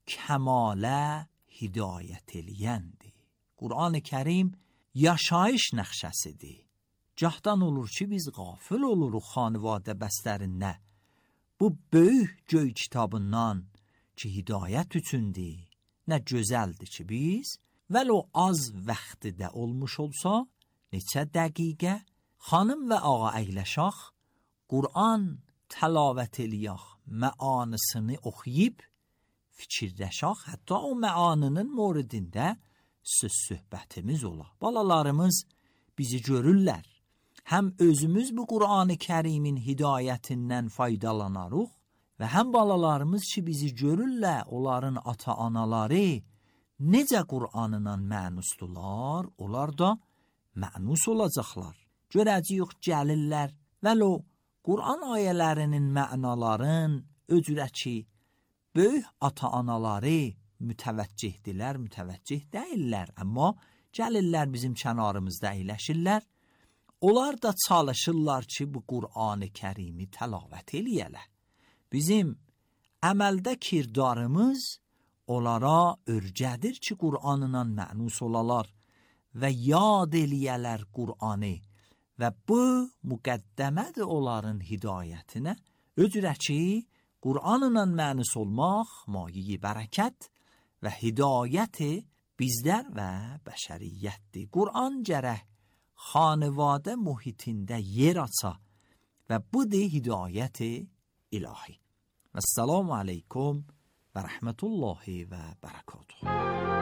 kəmalə hidayət eləyəndir. Qur'an-ı Kərim yaşayış nəxşəsidir. Gahdan olur ki, biz qafil oluruq xanvadə bəstərində. Bu böyük göy kitabından ki, hidayət üçündür. Nə gözəldir ki, biz vəlo az vaxtdə olmuş olsa, neçə dəqiqə xanım və ağa əyləşək, Qur'an təlavət eləyək, məanısını oxuyub, fikirləşək, hətta o məanının moridində söz söhbətimiz ola. Balalarımız bizi görürlər. Həm özümüz bu Qur'an-ı Kərimin hidayətindən faydalanarıq və həm balalarımız ki, bizi görürlər, onların ata-anaları necə Qur'anla mənusdular, onlar da mənus olacaqlar. Görəcəyik, gəlirlər, vəlo Qur'an ayələrinin mənaların öcürə ki, böyük ata-anaları mütəvəccühdilər, mütəvəccüh deyirlər, amma gəlirlər bizim kənarımızda əyləşirlər. Onlar da çalışırlar ki, bu Qur'an-ı Kərimi təlavət eləyələr. Bizim əməldə kirdarımız onlara örgədir ki, Qur'anla mənus olalar və yad eləyələr Qur'anı və bu müqəddəmədir onların hidayətinə. Öcürə ki, Qur'anla mənus olmaq mayi bərəkət və hidayəti bizlər və bəşəriyyətdir. Qur'an gərək xanvadə mühitində yer aça və budur hidayəti ilahi. Vəssalamu aleykum və rəhmətullahi və bərəkatuhu.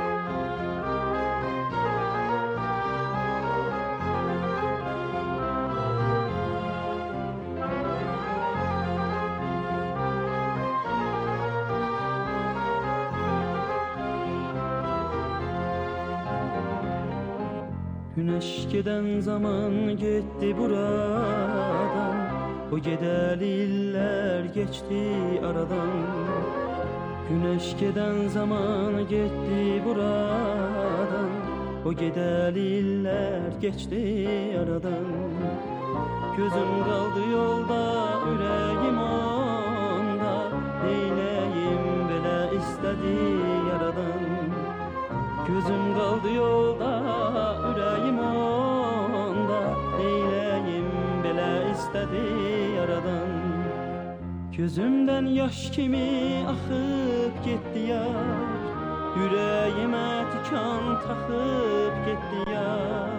Güneş giden zaman gitti buradan, o gedəli illər geçti aradan. Güneş giden zaman gitti buradan, o gedəli illər geçti aradan. Gözüm kaldı yolda, ürəyim onda, neyləyim belə istədi yaradan. Gözüm kaldı yolda, ürəyim onda, Gözümdən yaş kimi axıb getdi yar, ürəyimə tikan taxıb getdi yar.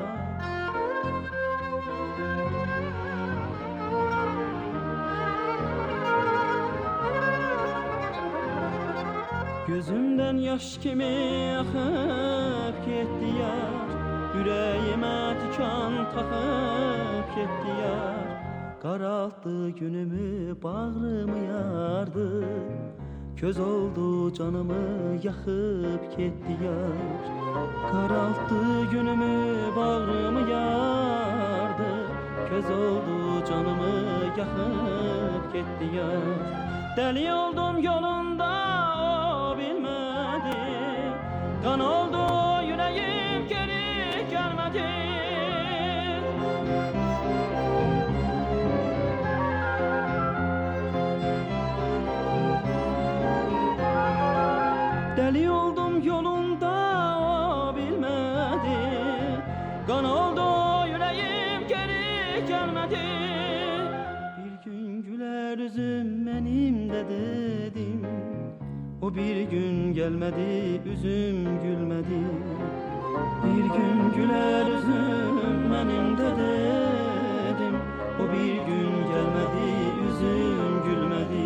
Gözümdən yaş kimi axıb getdi yar, ürəyimə tikan taxıb getdi yar. Qaraltdı günümü, bağrımı yardı, köz oldu canımı yaxıb getdi yar. Qaraltdı günümü, bağrımı yardı, köz oldu canımı yaxıb getdi yar. Dəli oldum yolunda, o bilmədi, qan oldu yüreğim, geri gəlmədi. Dəli oldum yolunda, o bilmədi, qan oldu yüreğim, geri gəlmədi. Bir gün gülər üzüm mənim də dedim, o bir gün gəlmədi, üzüm gülmədi. Bir gün gülər üzüm mənim də dedim, o bir gün gəlmədi, üzüm gülmədi.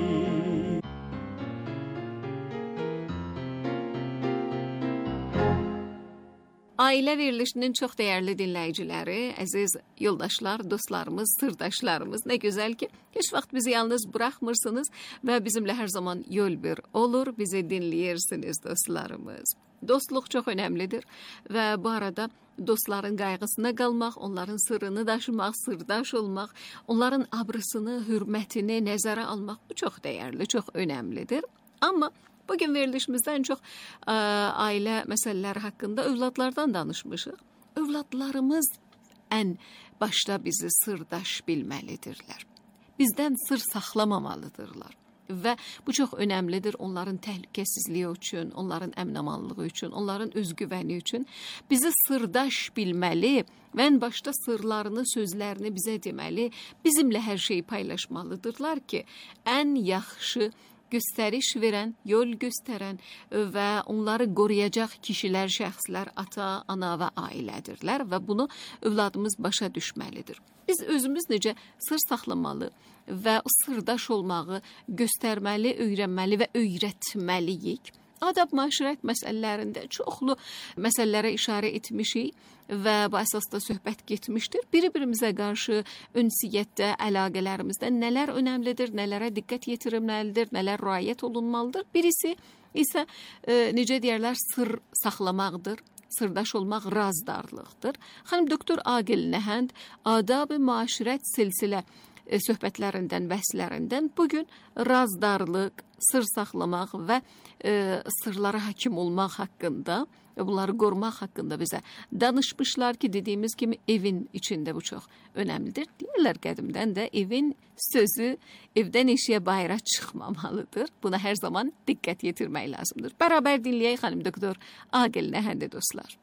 Ailə verilişinin çox dəyərli dinləyiciləri, əziz yoldaşlar, dostlarımız, sırdaşlarımız, nə gözəl ki, heç vaxt bizi yalnız buraxmırsınız və bizimlə hər zaman yol bir olur, bizi dinləyirsiniz dostlarımız. Dostluq çox önəmlidir və bu arada dostların qayğısına qalmaq, onların sırrını daşımaq, sırdaş olmaq, onların abrısını, hürmətini nəzərə almaq bu çox dəyərli, çox önəmlidir. Amma bugün verilişimizdən çox ə, ailə məsələləri haqqında övladlardan danışmışıq. Övladlarımız ən başda bizi sırdaş bilməlidirlər. Bizdən sır saxlamamalıdırlar. Və bu çox önəmlidir onların təhlükəsizliyi üçün, onların əminamanlığı üçün, onların özgüvəni üçün. Bizi sırdaş bilməli və ən başda sırlarını, sözlərini bizə deməli, bizimlə hər şeyi paylaşmalıdırlar ki, ən yaxşı göstəriş verən, yol göstərən və onları qoruyacaq kişilər, şəxslər, ata, ana və ailədirlər və bunu övladımız başa düşməlidir. Biz özümüz necə sır saxlamalı və o sırdaş olmağı göstərməli, öyrənməli və öyrətməliyik. Adab məşrət məsələlərində çoxlu məsələlərə işarə etmişik və bu əsasda söhbət getmişdir. Bir-birimizə qarşı ünsiyyətdə, əlaqələrimizdə nələr önəmlidir, nələrə diqqət yetirilməlidir, nələr riayət olunmalıdır. Birisi isə e, necə deyərlər, sır saxlamaqdır. Sırdaş olmaq razdarlıqdır. Xanım doktor Aqil Nəhənd adab-ı məşrət silsilə e, söhbətlərindən, bəhslərindən bugün razdarlıq, sır saxlamaq və e, sırlara hakim olmaq haqqında və bunları qorumaq haqqında bizə danışmışlar ki, dediyimiz kimi evin içində bu çox önəmlidir. Deyirlər qədimdən də evin sözü evdən eşiyə bayıra çıxmamalıdır. Buna hər zaman diqqət yetirmək lazımdır. Bərabər dinləyək xanım doktor Aqil Nəhəndi dostlar.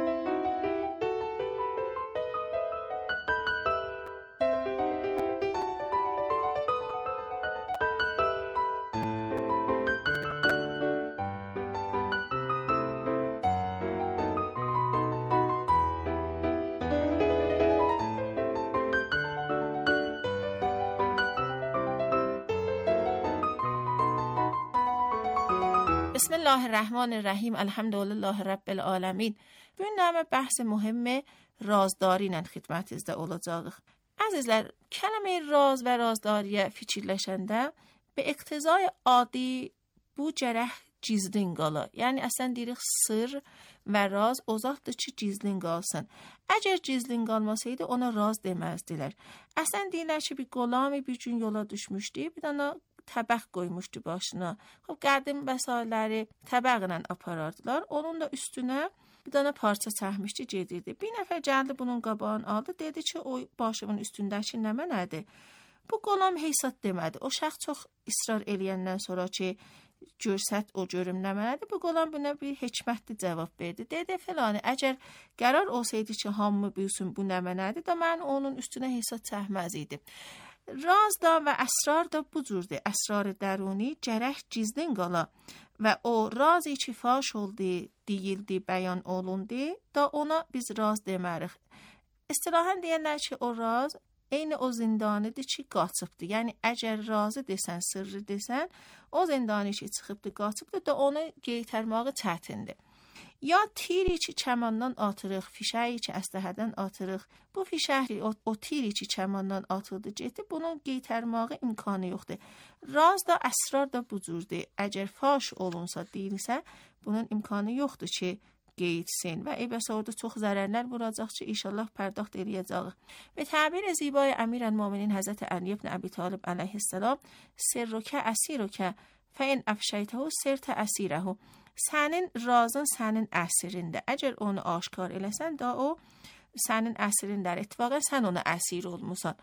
بسم الله الرحمن الرحیم الحمدلله رب العالمین. Bu name bəhs mühim razdarıyla xidmətinizdə olacağıq. Əzizlər, kəlmə raz və razdariyə fikirləşəndə be iqtizai adi bu cərəh gizlin qala. Yəni əslən deyirik sır və raz uzaqdır ki gizlin qalsın. Əgər gizlin qalmasaydı ona raz deməzdilər. Əslən deyirlər ki bir qolami bir gün yola düşmüşdü, bir dana təbəq qoymuşdu başına. Xub qədim vəsaitləri təbəqlə aparardılar. Onun da üstünə bir dana parça çəkmişdi, gedirdi. Bir nəfər gəldi bunun qabağını aldı, dedi ki o başımın üstündəki nə mənədir? Bu qolam heysat demədi. O şəxs çox israr eləyəndən sonra ki görsət o görüm nə mənədir? Bu qolam buna bir hikmətli cavab verdi. Dedi filanı, əgər qərar olsaydı ki hamı bilsin bu nə mənədir, da mən onun üstünə heysat çəkməz idim. Raz da və əsrar da bu cürdür. Əsrar dəruni gərək gizlin qala və o razı ki faş oldu, deyildi, bəyan olundu da ona biz raz demərik. İstilahən deyirlər ki, o raz eyni o zindanıdır ki, qaçıbdır. Yəni, əgər razı desən, sırrı desən, o zindanı ki, çıxıbdır, qaçıbdır da onu qeytərmağı çətindir. Ya tiri ki, kəmandan atırıq, fişəyi ki, əsləhədən atırıq. Bu fişəyi, o, o tiri ki, kəmandan atıldı, getdi, bunun qeytərmağı imkanı yoxdur. Raz da, əsrar da bu cürdür. Əgər faş olunsa, deyilsə, bunun imkanı yoxdur ki, qeydsin və eybəsə orada çox zərərlər vuracaq ki, inşallah pərdaxt eləyəcək. Və təbir zibay əmirəl-müminin Həzrət Əli ibn Əbi Talib əleyhissalam, sirrukə əsirukə fəin əfşəytəhu sirtə əsirəhu. Sənin razın sənin əsirində. Əgər onu aşkar eləsən da o sənin əsirindər. İttifaqən sən ona əsir olmusan.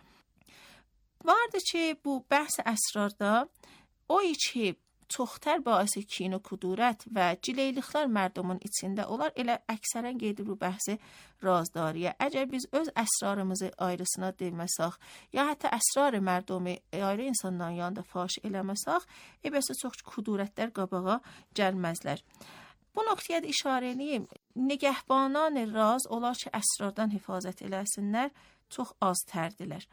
Vardı ki, bu bəhs əsrarda o ki, çoxtər baisi kin, kudurət və cileyliklər mərdumun içində olar. Elə əksərən qeydir bu bəhsi razdariyə. Əgər biz öz əsrarımızı ayrısına deməsək, ya hətta əsrar mərdumi ayrı insandan yanında faş eləməsək, ebəsə çox kudurətlər qabağa gəlməzlər. Bu nöqtəyə də işarə edeyim. Negəhbanan raz olar ki, əsrardan hifazət eləsinlər, çox az tərdilər.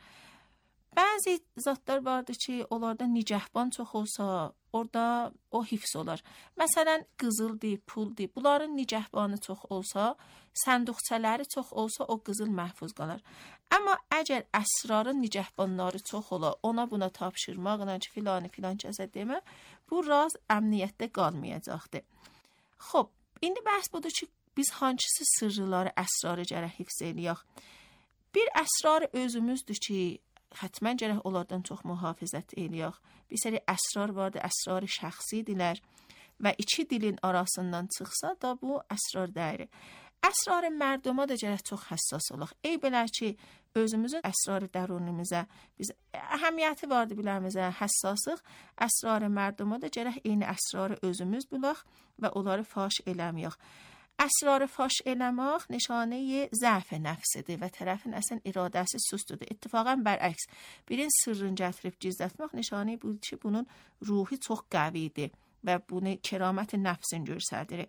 Bəzi zatlar vardır ki, onlarda nicəhban çox olsa, orada o hifz olar. Məsələn, qızıldır, puldur. Bunların nicəhbanı çox olsa, sənduqçələri çox olsa, o qızıl məhfuz qalar. Amma əgər əsrarın nicəhbanları çox ola, ona buna tapşırmaqla ki, filanı filan kəsə demə, bu raz əmniyyətdə qalmayacaqdır. Xob, indi bəhs budur ki, biz hansısı sırrıları, əsrarı gərək hifz eləyək. Bir əsrar özümüzdür ki, xətmən gərək onlardan çox mühafizət eləyək. Bir seri əsrar vardır, əsrar şəxsidirlər və iki dilin arasından çıxsa da bu əsrar deyir. Əsrar mərduma da gərək çox həssas olaq. Ey belər ki, özümüzün əsrarı dərunimizə, biz əhəmiyyəti vardır biləmizə, həssasıq. Əsrar mərduma da gərək eyni əsrarı özümüz bulaq və onları faş eləməyək. Əsrarı faş eləmək nişanəyi zəf nəfsidir və tərəfin əsən iradəsi susturdur. İttifaqən bərəks, birin sırrını gətirib gizlətmək nişanəyi budur ki, bunun ruhi çox qəvidir və bunu kəramət nəfsin göstərir.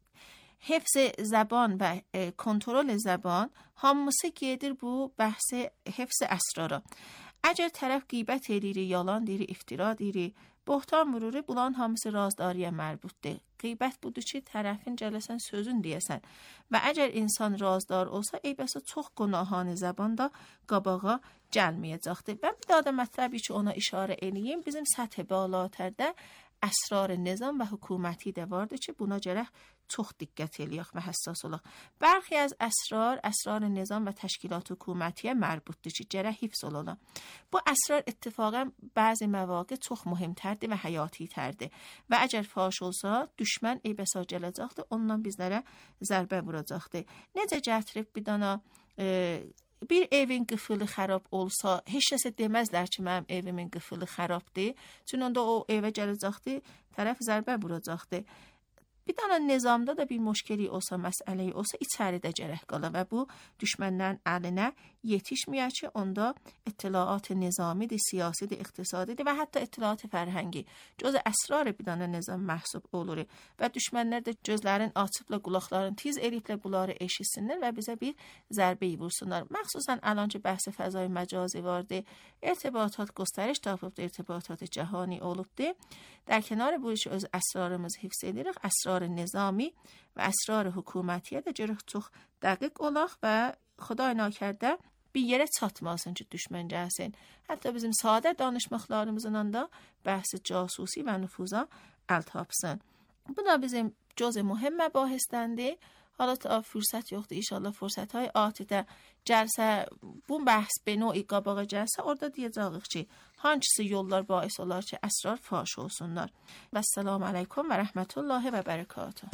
Hifz zəban və e, kontrol zəban hamısı gedir bu bəhsi hifz əsrara. Əgər tərəf qeybət edir, yalan deyir, iftira deyir, bohtan vurur, bunların hamısı razdariyə mərbutdur. Qeybət budur ki, tərəfin gələsən sözün deyəsən. Və əgər insan razdar olsa, eybəsə çox qonahani zəban da qabağa gəlməyəcəkdir. Və bir daha da mətləbi ki, ona işarə eləyim, bizim səthi balatərdə əsrar nizam və hökuməti də vardır ki, buna gərək çox diqqət eləyək və həssas olaq. Bərxi az əsrar, əsrar nizam və təşkilat hökumətiyə mərbutdur ki, gərək hifz olalım. Bu əsrar ittifaqən bəzi məvaqe çox mühümtərdir və həyatitərdir. Və əgər faş olsa, düşmən eybəsə gələcəkdir, ondan bizlərə zərbə vuracaqdır. Necə gətirib bir dana e, bir evin qıfılı xarab olsa, heç kəsə deməzlər ki, mənim evimin qıfılı xarabdır. Çünki onda o evə gələcəkdir, tərəf zərbə vuracaqdır. Bir dana nizamda da bir müşkili olsa, məsələyi olsa, içəridə gərək qala və bu düşmənlərin əlinə yetişməyək ki, onda ittilaat nizamidir, siyasidir, iqtisadidir və hətta ittilaat fərhəngi. Cözə əsrar bir dana nizam məhsub olur və düşmənlər də gözlərin açıbla, qulaqların tiz eliblə bunları eşitsinlər və bizə bir zərbə vursunlar. Məxsusən əlan ki, bəhsi fəzai məcazi vardır, irtibatat göstəriş tapıbdır, irtibatat cəhani olubdur. در کنار بویش از اسرارımız hifz edirik, əsrar nizami və əsrar hökumətiyə də gərək çox dəqiq olaq və Xuday nakərdə bir yerə çatmasın ki, düşmən gəlsin. Hətta bizim sadə danışmaqlarımızdan da bəhsi casusi və nüfuza əl tapsın. Bu da bizim cüz-i mühim məbahistəndir. حالا تا فرصت yoxdur, inşallah fürsətهای atidə gəlsə, bu bəhs be növ qabağa gəlsə, orada deyəcəyik ki, hansısı yollar bais olar ki, əsrar faş olsunlar. Və səlamu aleykum və rəhmətullahi və bərəkatuhu.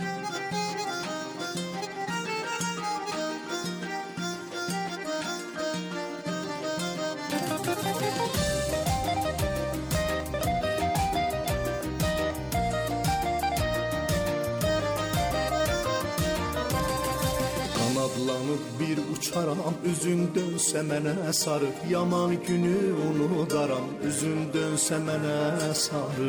Qanadlanıb bir uçaram, üzün dönsə mənə sarı, yaman günü unudaram, üzün dönsə mənə sarı.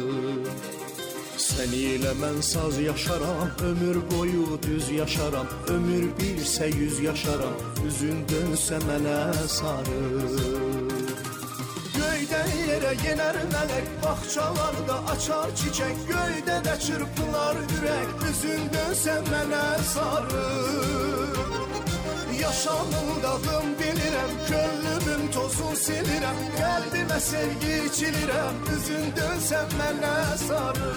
Sən ilə mən saz yaşaram, ömür boyu düz yaşaram, ömür bilsə yüz yaşaram, üzün dönsə mənə sarı. Göydən yerə yenər mələk, bağçalarda açar çiçək, göydə də çırpılar ürək, üzün dönsə mənə sarı. Yaşamın dadım bilirəm, könlümün tozun silirəm, qəlbimə sevgi içilirəm, üzün dönsə mənə sarı.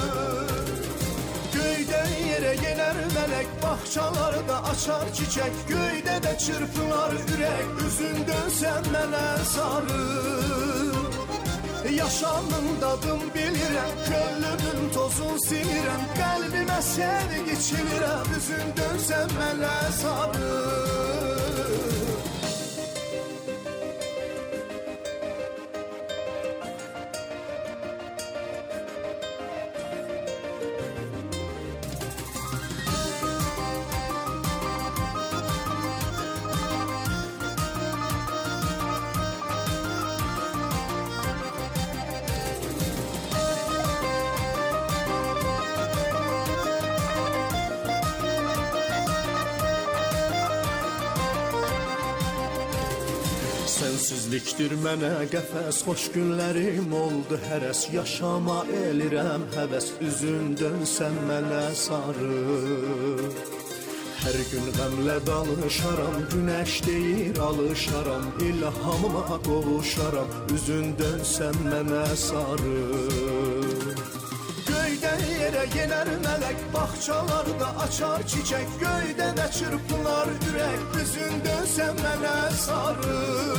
Göydən yerə yenər mələk, bağçalarda açar çiçək, göydə də çırpılar ürək, üzün dönsə mənə sarı. Yaşamın dadım bilirəm, könlümün tozun silirəm, qəlbimə sevgi içilirəm, üzün dönsə mənə sarı. Sənsizlikdir mənə qəfəs, xoş günlərim oldu hərəs, yaşama elirəm həvəs, üzün dönsən mənə sarı. Hər gün qəmlə danışaram, günəş deyir alışaram, ilhamıma qovuşaram, üzün dönsən mənə sarı. Göydən yerə yenər mələk, bağçalarda açar çiçək, göydə də çırpılar ürək, üzün dönsə mənə sarı.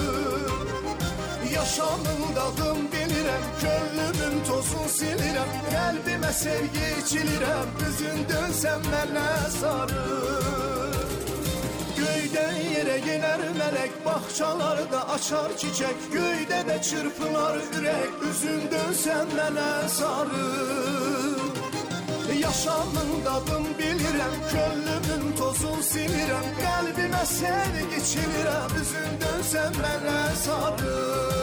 Yaşamın dadım bilirəm, könlümün tozun silirəm, qəlbimə sevgi içilirəm, üzün dönsə mənə sarı. Göydən yerə yenər mələk, bağçalarda açar çiçək, göydə də çırpılar ürək, üzün dönsə mənə sarı. Yaşamın dadım bilirəm, könlümün tozun silirəm, qəlbimə sevgi içilirəm, üzün dönsə mənə sarı.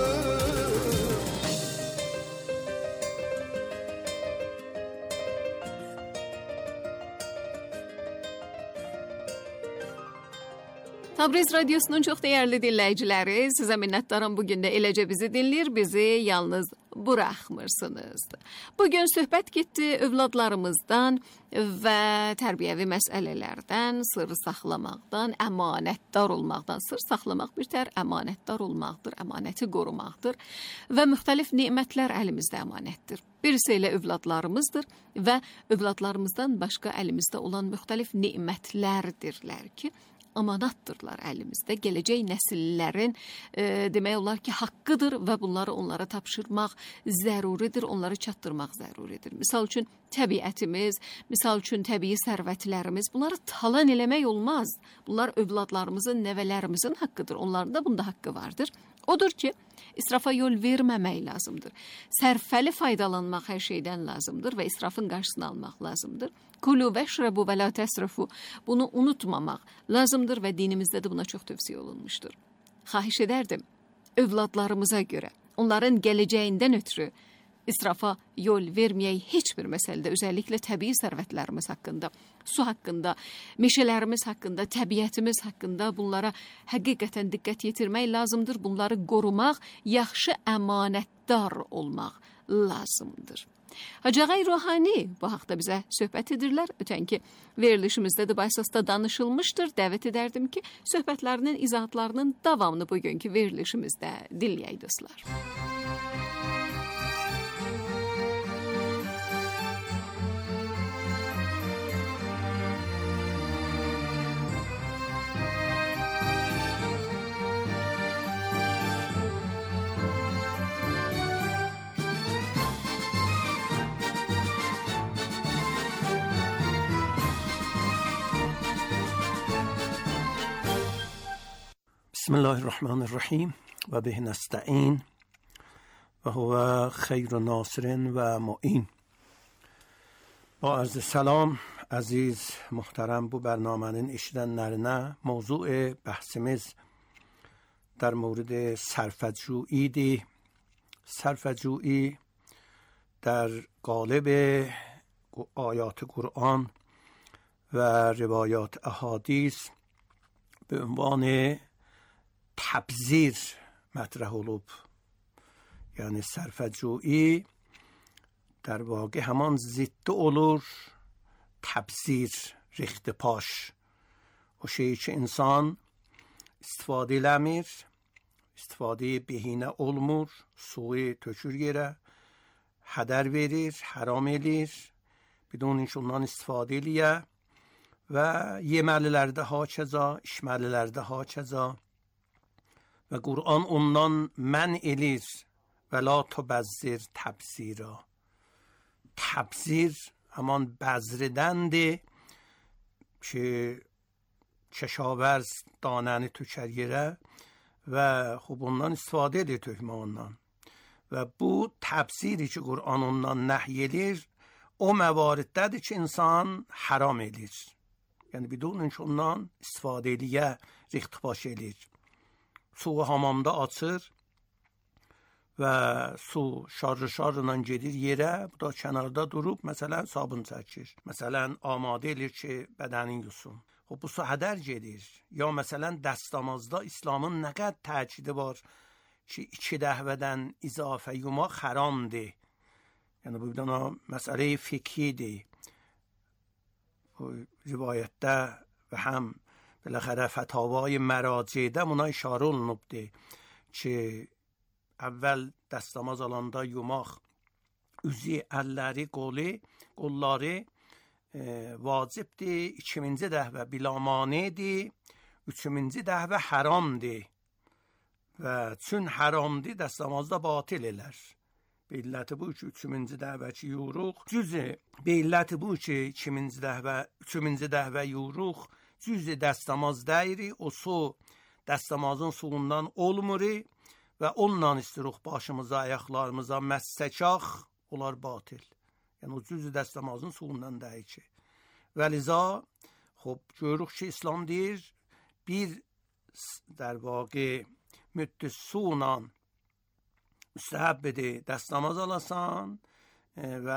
Tabriz Radyosu'nun çok değerli dinleyicileri, size minnettarım bugün de eləcə bizi dinleyir, bizi yalnız buraxmırsınız. Bugün söhbət getdi övladlarımızdan və tərbiyəvi məsələlərdən, sır saxlamaqdan, əmanətdar olmaqdan. Sır saxlamaq bir tər əmanətdar olmaqdır, əmanəti qorumaqdır və müxtəlif nemətlər əlimizdə əmanətdir. Birisi elə övladlarımızdır və övladlarımızdan başqa əlimizdə olan müxtəlif nemətlərdirlər ki, amanatdırlar əlimizdə. Gələcək nəsillərin e, demək olar ki, haqqıdır və bunları onlara tapşırmaq zəruridir, onları çatdırmaq zəruridir. Misal üçün təbiətimiz, misal üçün təbii sərvətlərimiz, bunları talan eləmək olmaz. Bunlar övladlarımızın, nəvələrimizin haqqıdır. Onların da bunda haqqı vardır. Odur ki, israfa yol verməmək lazımdır. Sərfəli faydalanmaq hər şeydən lazımdır və israfın qarşısını almaq lazımdır. Kulu vəşrəbu və la təsrifu. Bunu unutmamaq lazımdır və dinimizdə də buna çox tövsiyə olunmuşdur. Xahiş edərdim, övladlarımıza görə, onların gələcəyindən ötürü israfa yol verməyək heç bir məsələdə, özəlliklə təbii sərvətlərimiz haqqında, su haqqında, meşələrimiz haqqında, təbiətimiz haqqında bunlara həqiqətən diqqət yetirmək lazımdır. Bunları qorumaq, yaxşı əmanətdar olmaq lazımdır. Hacı Ağay Ruhani bu haqda bizə söhbət edirlər. Ötənki verilişimizdə də bu əsasda danışılmışdır. Dəvət edərdim ki, söhbətlərinin, izahatlarının davamını bugünkü verilişimizdə dinləyək dostlar. بسم الله الرحمن الرحیم و به نستعین و هو خیر ناصر و معین. با عرض سلام Aziz muhterem, bu برنامه‌nin eşidənlərinə mövzu bəhsimiz در مورد صرفه‌جویی دی. صرفه‌جویی در قالب آیات قرآن و روایات احادیث به عنوان تبذیر مطرح olub. یعنی صرفه‌جویی در واقع همان ضد olur تبذیر، ریخت پاش. o şeyi ki insan istifadə eləmir, istifadə behinə olmur, suyu tökür yerə, hədər verir, haram edir, bidon heç ondan istifadə eləyə və yeməlilərdə hakeza, içməlilərdə hakeza və Qur'an ondan mən elir və la tubəzzir təbzira. Təbzir همان بذردنده که کشاورز دانه tökər yerə və خب ondan istifadə edir tökmə ondan. Və bu təbziri ki Qur'an ondan nəhy edir, o məvariddədir ki insan haram edir. Yəni bidon ki ondan istifadə eləyə, rixt-baş edir. Suyu hamamda açır və su şarjı şarjla gedir yerə, bu da kənarda durub məsələn sabun çəkir. Məsələn amadə edir ki bədənin yusun. Xub bu su hədər gedir. Ya məsələn dəstəmazda İslamın nə qədər təkidi var ki iki dəhvədən izafə yumaq haramdır. Yəni bu bir dənə məsələ fiqhidir. Bu rivayətdə və həm بالاخره فتاوای مراجعdə buna işarə olunubdur ki əvvəl dəstəmaz alanda yumaq üzü, əlləri, qolu, qolları e, vacibdir. İkinci dəhvə bilamanədir. Üçüncü dəhvə haramdır. Və çün haramdır dəstəmazda batil elər. Beilləti bu ki, üçüncü dəhvə ki yuruq. Cüzü, beilləti bu ki, ikinci dəhvə, üçüncü dəhvə yuruq. Cüzü dəstəmaz dəyiri, o su dəstəmazın suyundan olmuri və onunla istiruq başımıza, ayaqlarımıza məssəkaq, onlar batil. Yəni o cüzü dəstəmazın suyundan dəyir ki. Və liza, xub, görürük ki, İslam deyir, bir در واقع müddü suyla müstəhəbbidir, dəstəmaz alasan və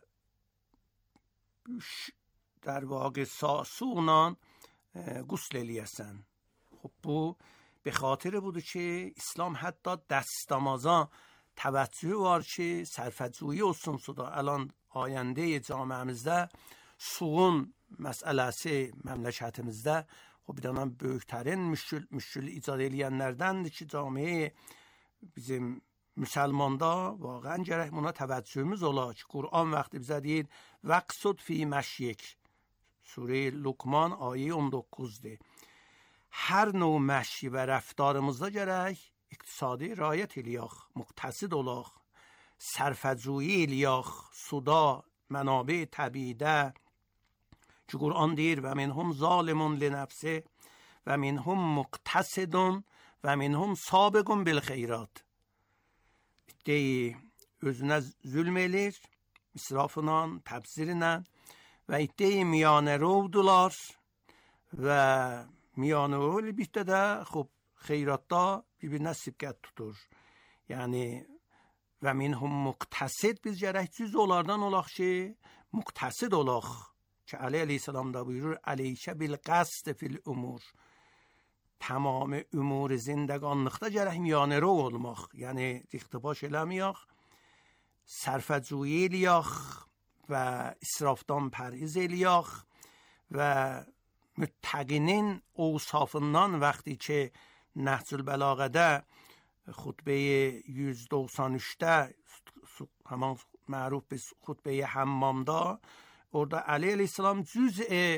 در واقع suyla غسل eləyəsən. خب bu به خاطر budur ki İslam hətta dəstəmaza təvəccühü var ki sərfəcuyi olsun suda. Alan ayəndə camiəmizdə suyun məsələsi məmləkətimizdə o bir dənə böyüklərin müşkül, müşkül icad eləyənlərdəndir ki camiə bizim müsəlmanda واقعا gərək buna təvəccühümüz ola ki Qur'an vaxtı bizə deyir vəqsud fi məşyik. Sure Luqman ayı on doqquzdur. Hər növ məşyi və rəftarımızda gərək iqtisadi riayət eləyək, muqtasid olaq, sərfəcuyi eləyək, suda, mənabə təbiidə ki Qur'an deyir və minhum zalimun li nəfsi və minhum muqtasidun və minhum sabiqun bil xeyrat. İddeyi özünə zülm elir, israfla, təbzirlə və iddeyi miyanə rovdular və miyanə rov bitdə də xub xeyratda bir-birinə sibqət tutur. Yəni və minhum muqtasid biz gərək cüz onlardan olaq ki muqtasid olaq ki Əli əleyhissalam da buyurur əleykə bil qəsd fil umur. Tamam umur zindəqanlıqda gərək miyanə rov olmaq. Yəni riqtibaş eləməyək, sərfəcuyi eləyək və israfdan pərhiz eləyək və müttəqinin اوصافından وقتی که نهج البلاغه خطبه yüz doxsan üçdə همان معروف به خطبه حمامda orada Ali aleyhissalam cüz'e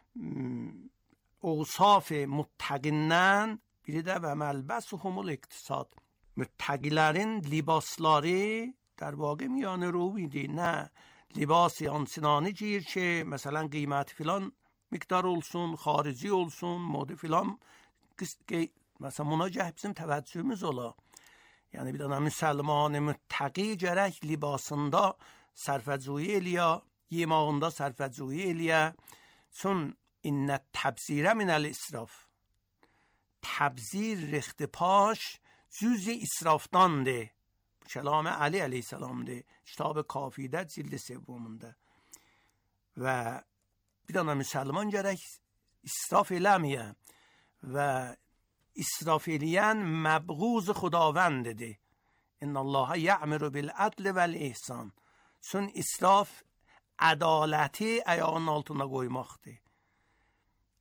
اوصاف muttəqindən biri də və məlbəsuhumul iqtisad. Müttəqilərin libasları در واقع میانه رویدی نه libas yansınanı giyir ki مثلا قیمت filan miqdar olsun, xarici olsun, moda filan مثلا مناجه bizim təvəccühümüz ola. Yəni bir dənə müsəlman müttəqi gərək libasında sərfəcuyi eləyə, yemağında sərfəcuyi eləyə. Çün innə təbzirə minəl israf. Təbzir rexti paş cüz-i israfdandır. Bu kəlam Əli əleyhissalamdır. Kitab Kafidə cild sevvumunda. Və bir dana müsəlman gərək israf eləməyə və israf eləyən məbğuz xudavəndidir. İnnallâhe ya'muru bil-adl vel-ihsan. Çün israf ədaləti ayağının altına qoymaqdır.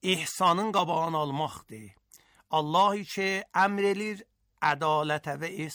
İhsanın qabağını almaqdır. Allah ki əmr elir ədalətə və